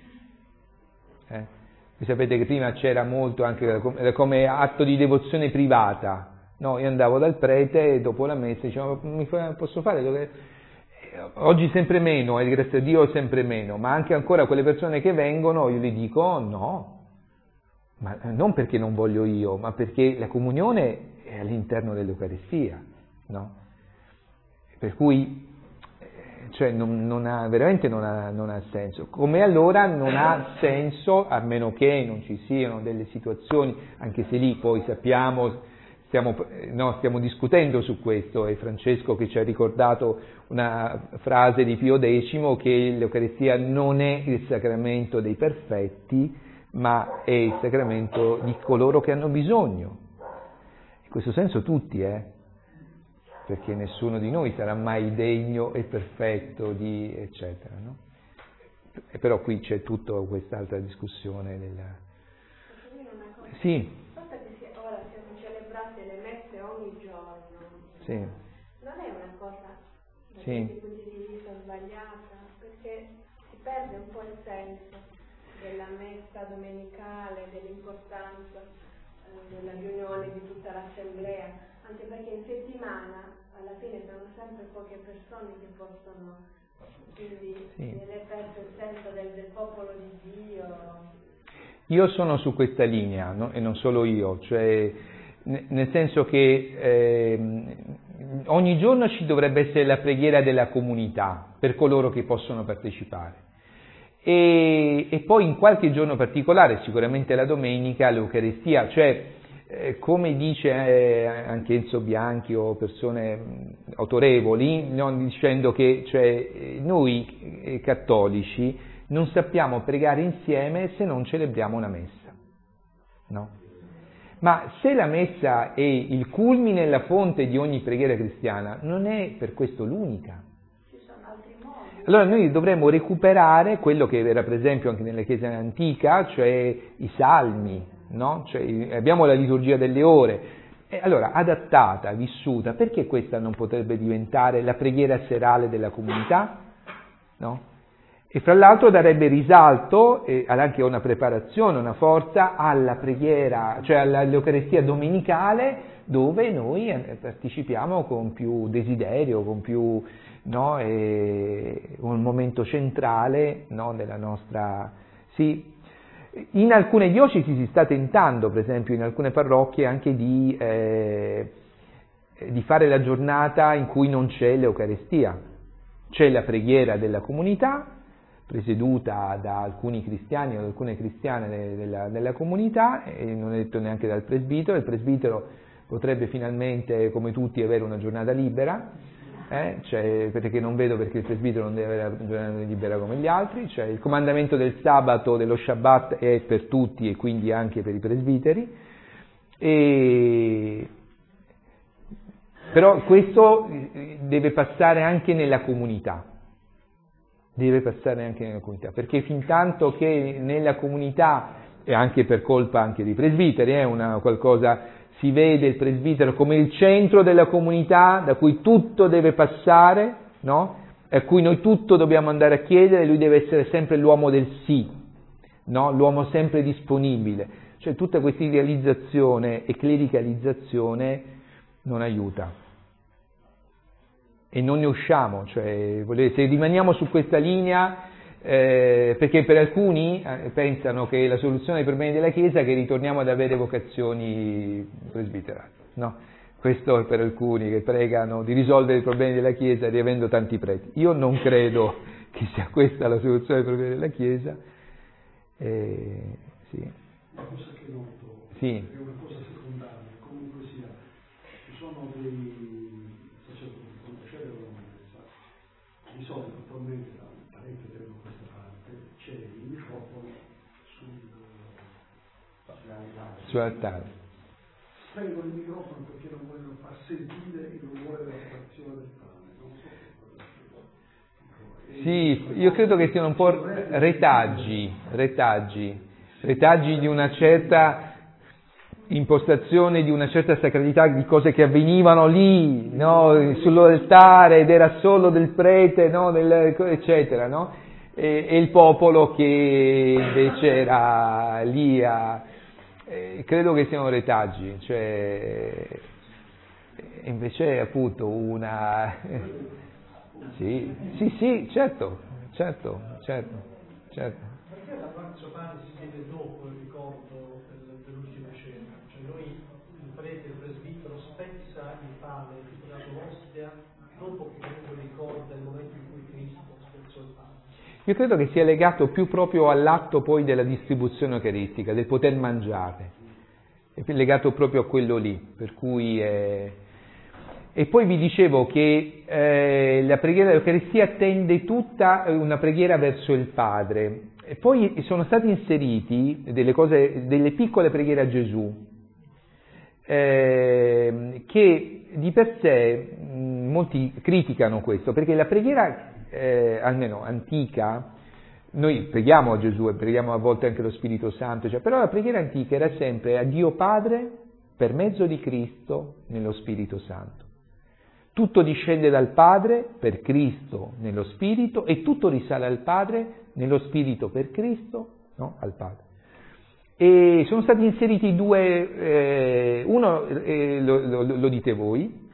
Speaker 1: Eh? Voi sapete che prima c'era molto anche come atto di devozione privata. No, io andavo dal prete e dopo la messa dicevo, mi fa, posso fare? Oggi sempre meno, e grazie a Dio sempre meno, ma anche ancora quelle persone che vengono, io gli dico no, ma non perché non voglio io, ma perché la comunione è all'interno dell'Eucaristia, no? Per cui cioè non, non ha, veramente non ha, non ha senso, come allora non ha senso, a meno che non ci siano delle situazioni, anche se lì poi sappiamo, stiamo, no, stiamo discutendo su questo, è Francesco che ci ha ricordato una frase di Pio X, che l'Eucaristia non è il sacramento dei perfetti, ma è il sacramento di coloro che hanno bisogno, in questo senso tutti, eh? Perché nessuno di noi sarà mai degno e perfetto di eccetera, no? E però qui c'è tutta quest'altra discussione della... Sì.
Speaker 3: Forse che ora siamo celebrate le messe ogni giorno.
Speaker 1: Sì.
Speaker 3: Non è una cosa da
Speaker 1: sì.
Speaker 3: questo punto di vista sbagliata, perché si perde un po' il senso della messa domenicale, dell'importanza eh, della riunione di tutta l'assemblea. Anche perché in settimana alla fine sono sempre poche persone che possono, quindi
Speaker 1: sì.
Speaker 3: viene perso il senso del, del popolo di Dio.
Speaker 1: Io sono su questa linea, no? E non solo io, cioè nel senso che eh, ogni giorno ci dovrebbe essere la preghiera della comunità per coloro che possono partecipare e, e poi in qualche giorno particolare, sicuramente la domenica, l'Eucaristia, cioè eh, come dice eh, anche Enzo Bianchi o persone autorevoli, no? Dicendo che cioè, noi eh, cattolici non sappiamo pregare insieme se non celebriamo una messa, no? Ma se la messa è il culmine e la fonte di ogni preghiera cristiana, non è per questo l'unica.
Speaker 3: Ci sono altri modi.
Speaker 1: Allora noi dovremmo recuperare quello che era per esempio anche nella Chiesa antica, cioè i salmi, no? Cioè, abbiamo la liturgia delle ore. E allora, adattata, vissuta, perché questa non potrebbe diventare la preghiera serale della comunità? No? E fra l'altro darebbe risalto e anche una preparazione, una forza alla preghiera, cioè all'Eucaristia domenicale, dove noi partecipiamo con più desiderio, con più, no, un momento centrale, no, della nostra. Sì. In alcune diocesi si sta tentando, per esempio in alcune parrocchie, anche di, eh, di fare la giornata in cui non c'è l'Eucaristia. C'è la preghiera della comunità, presieduta da alcuni cristiani o da alcune cristiane della, della comunità, e non è detto neanche dal presbitero. Il presbitero potrebbe finalmente, come tutti, avere una giornata libera, eh? Cioè, perché non vedo perché il presbitero non deve avere una giornata libera come gli altri. Cioè, il comandamento del sabato, dello Shabbat, è per tutti e quindi anche per i presbiteri. E... Però questo deve passare anche nella comunità. Deve passare anche nella comunità, perché fin tanto che nella comunità, e anche per colpa anche dei presbiteri, è eh, una qualcosa, si vede il presbitero come il centro della comunità da cui tutto deve passare, no? A cui noi tutto dobbiamo andare a chiedere, lui deve essere sempre l'uomo del sì, no? L'uomo sempre disponibile. Cioè tutta questa idealizzazione e clericalizzazione non aiuta. E non ne usciamo, cioè se rimaniamo su questa linea, eh, perché per alcuni eh, pensano che la soluzione ai problemi della Chiesa è che ritorniamo ad avere vocazioni presbiterali, no? Questo è per alcuni che pregano di risolvere i problemi della Chiesa riavendo tanti preti. Io non credo che sia questa la soluzione ai problemi della Chiesa. Eh, sì.
Speaker 4: Una cosa che noto,
Speaker 1: sì.
Speaker 4: È una cosa secondaria, comunque sia, ci sono dei di solito attualmente da parecchio tempo a questa parte c'è il microfono sul
Speaker 1: sull'altare.
Speaker 4: Spengo il microfono perché non vogliono far sentire il rumore della frazione del pane, non so.
Speaker 1: Sì, io credo che siano un po' retaggi, retaggi, retaggi di una certa impostazione, di una certa sacralità, di cose che avvenivano lì, no, sull'altare, ed era solo del prete, no, del, eccetera, no? E, e il popolo che invece era lì a, eh, credo che siano retaggi, cioè invece è appunto una sì, sì, sì, certo, certo, certo, certo.
Speaker 5: Perché la maggior parte si chiede dopo il ricordo dell'ultima cena? Cioè noi, il prete, il presbitero, spezza il pane, il titolato l'ostia, dopo che comunque ricorda il momento in cui Cristo spezzò il pane.
Speaker 1: Io credo che sia legato più proprio all'atto poi della distribuzione eucaristica, del poter mangiare, è legato proprio a quello lì, per cui è... E poi vi dicevo che eh, la preghiera dell'Eucaristia tende tutta una preghiera verso il Padre. E poi sono stati inseriti delle cose, delle piccole preghiere a Gesù, eh, che di per sé mh, molti criticano questo, perché la preghiera, eh, almeno antica, noi preghiamo a Gesù e preghiamo a volte anche lo Spirito Santo, cioè, però la preghiera antica era sempre a Dio Padre per mezzo di Cristo nello Spirito Santo. Tutto discende dal Padre per Cristo nello Spirito e tutto risale al Padre nello Spirito per Cristo, no? Al Padre. E sono stati inseriti due, eh, uno eh, lo, lo, lo dite voi,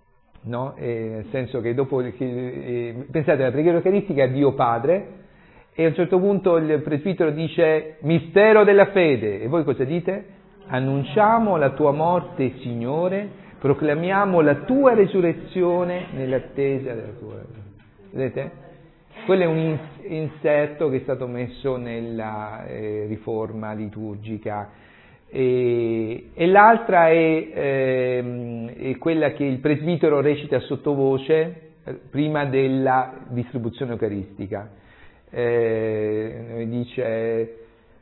Speaker 1: no? Eh, nel senso che dopo, che, eh, pensate, la preghiera eucaristica a Dio Padre, e a un certo punto il presbitero dice mistero della fede, e voi cosa dite? Annunciamo la tua morte, Signore, proclamiamo la tua resurrezione nell'attesa della tua. Vedete? Quello è un inserto che è stato messo nella eh, riforma liturgica. E, e l'altra è, ehm, è quella che il presbitero recita sottovoce eh, prima della distribuzione eucaristica. Eh, dice, eh,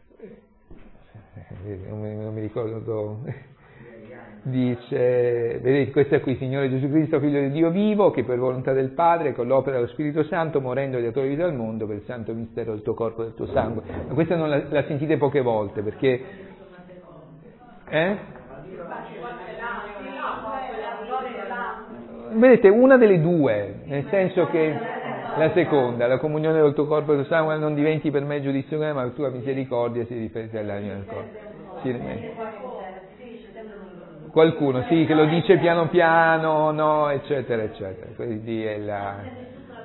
Speaker 1: non, mi, non mi ricordo, dice, vedete, questo è qui, Signore Gesù Cristo, Figlio di Dio vivo, che per volontà del Padre, con l'opera dello Spirito Santo, morendo e datore di vita al mondo, per il santo mistero del tuo corpo e del tuo sangue. Ma questa non la, la sentite poche volte, perché Eh? Vedete, una delle due, nel senso che la seconda, la comunione del tuo corpo e del tuo sangue, non diventi per me giudizio, ma la tua misericordia si riferisce all'anima del corpo. Sì, qualcuno, sì, che lo dice piano piano, no, eccetera, eccetera. Quindi è la...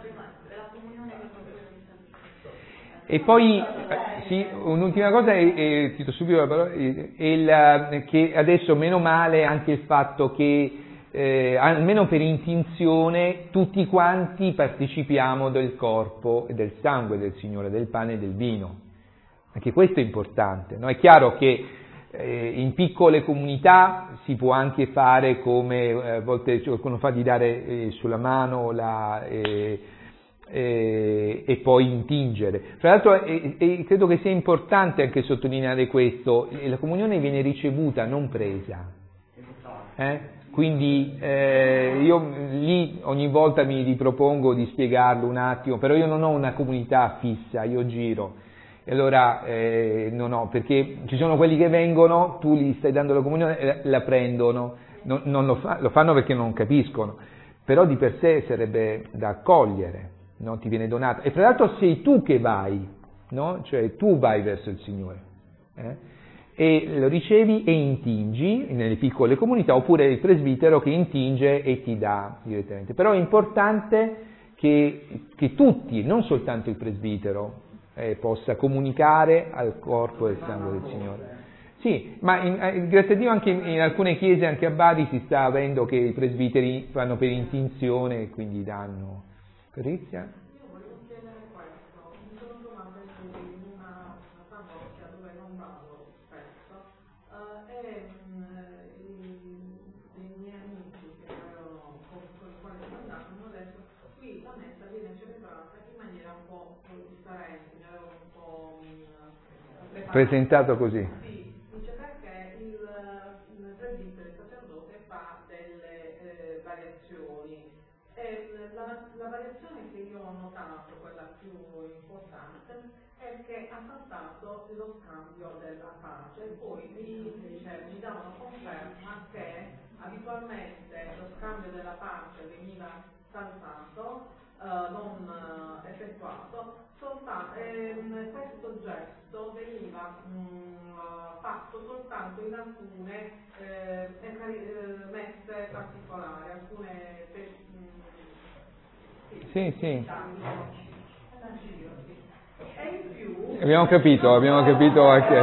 Speaker 1: E poi, sì, un'ultima cosa, e, e cito subito la parola, è, è la, che adesso meno male anche il fatto che, eh, almeno per intinzione, tutti quanti partecipiamo del corpo e del sangue del Signore, del pane e del vino. Anche questo è importante, no? È chiaro che eh, in piccole comunità si può anche fare come eh, a volte qualcuno fa, di dare eh, sulla mano la... Eh, E, e poi intingere. Tra l'altro e, e credo che sia importante anche sottolineare questo, la comunione viene ricevuta, non presa. Eh? Quindi eh, io lì ogni volta mi ripropongo di spiegarlo un attimo, però io non ho una comunità fissa, io giro. E allora eh, non ho, perché ci sono quelli che vengono, tu gli stai dando la comunione e la, la prendono, non, non lo, fa, lo fanno perché non capiscono, però di per sé sarebbe da accogliere. No, ti viene donato, e fra l'altro sei tu che vai, no? Cioè tu vai verso il Signore, eh? E lo ricevi e intingi nelle piccole comunità, oppure il presbitero che intinge e ti dà direttamente. Però è importante che, che tutti, non soltanto il presbitero, eh, possa comunicare al corpo e al sangue del Signore. Sì, ma in, eh, grazie a Dio anche in, in alcune chiese, anche a Bari, si sta avendo che i presbiteri fanno per intinzione e quindi danno. Patrizia?
Speaker 6: Io volevo chiedere questo, mi sono trovata in una, una parrocchia dove non vado spesso uh, e um, i, i miei amici che avevano, con, con i quali sono andata mi hanno detto qui la messa viene celebrata in maniera un po' differente, mi avevo un po' um,
Speaker 1: presentato così.
Speaker 6: Sì, dice perché il, il presbitero, il sacerdote fa delle eh, variazioni. E la, la variazione che io ho notato, quella più importante, è che ha saltato lo scambio della pace, e poi mi, dice, mi davano conferma che abitualmente lo scambio della pace veniva saltato, eh, non eh, effettuato, soltanto, ehm, questo gesto veniva mh, fatto soltanto in alcune eh, messe particolari, alcune pe-
Speaker 1: Sì, sì.
Speaker 6: E in più
Speaker 1: Abbiamo capito, abbiamo capito anche.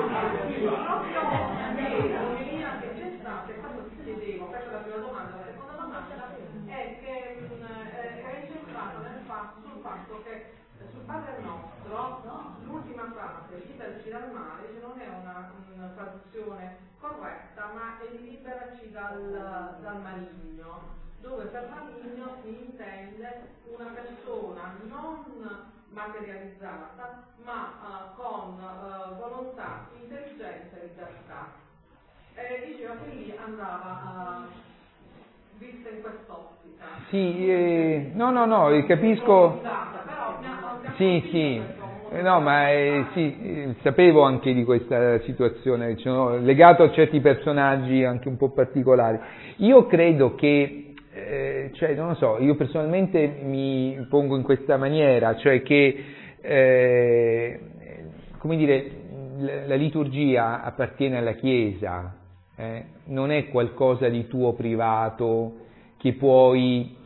Speaker 6: l'omelia che c'è stata, e quando ti chiedevo, questa è la prima domanda, la seconda domanda è che mh, è incentrata nel fatto, sul fatto che sul Padre Nostro l'ultima frase, liberaci dal male, che non è una, una traduzione corretta, ma è liberaci dal, dal maligno, dove per maligno si intende una persona non materializzata, ma uh, con uh, volontà, intelligenza e libertà. E diceva che lì andava uh, vista in quest'ottica.
Speaker 1: Sì, eh, no, no, no, capisco. Sì, sì. No, ma eh, sì, eh, sapevo anche di questa situazione, cioè, legato a certi personaggi anche un po' particolari. Io credo che Eh, cioè, non lo so, io personalmente mi pongo in questa maniera, cioè che, eh, come dire, la, la liturgia appartiene alla Chiesa, eh, non è qualcosa di tuo privato che puoi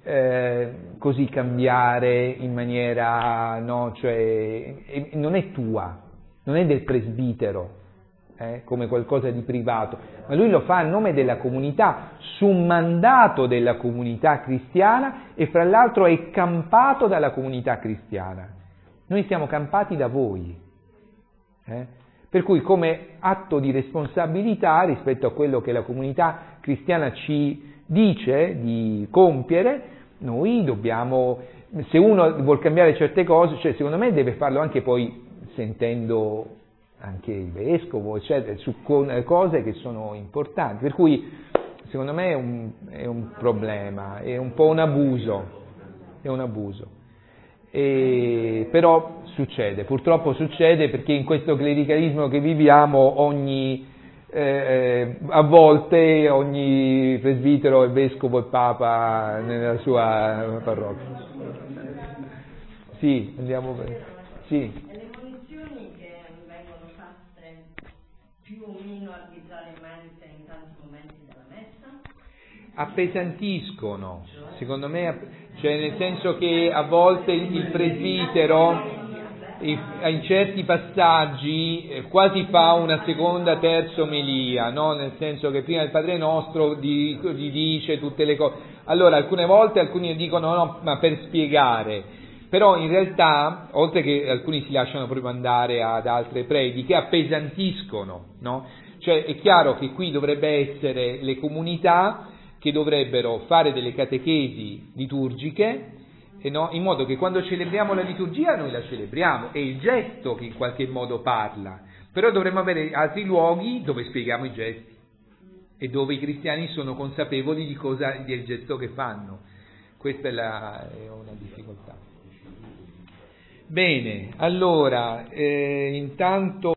Speaker 1: eh, così cambiare in maniera, no, cioè, non è tua, non è del presbitero, eh, come qualcosa di privato, ma lui lo fa a nome della comunità, su mandato della comunità cristiana e fra l'altro è campato dalla comunità cristiana. Noi siamo campati da voi, eh? Per cui come atto di responsabilità rispetto a quello che la comunità cristiana ci dice di compiere, noi dobbiamo, se uno vuol cambiare certe cose, cioè secondo me deve farlo anche poi sentendo anche il vescovo, eccetera, su cose che sono importanti, per cui secondo me è un, è un problema, è un po' un abuso, è un abuso. E, però succede, purtroppo succede, perché in questo clericalismo che viviamo ogni eh, a volte ogni presbitero è vescovo e papa nella sua parrocchia. Sì, andiamo per... Sì.
Speaker 7: Le munizioni che vengono fatte più o meno arbitrariamente in tanti momenti della messa?
Speaker 1: Appesantiscono, secondo me, cioè nel senso che a volte il presbitero in certi passaggi quasi fa una seconda, terza omelia, no? Nel senso che prima il Padre Nostro gli dice tutte le cose. Allora alcune volte alcuni dicono no, ma per spiegare, però in realtà, oltre che alcuni si lasciano proprio andare ad altre prediche, appesantiscono, no? Cioè è chiaro che qui dovrebbe essere le comunità che dovrebbero fare delle catechesi liturgiche, eh no? In modo che quando celebriamo la liturgia noi la celebriamo, è il gesto che in qualche modo parla, però dovremmo avere altri luoghi dove spieghiamo i gesti e dove i cristiani sono consapevoli di cosa, del gesto che fanno. Questa è, la, è una difficoltà. Bene, allora, eh, intanto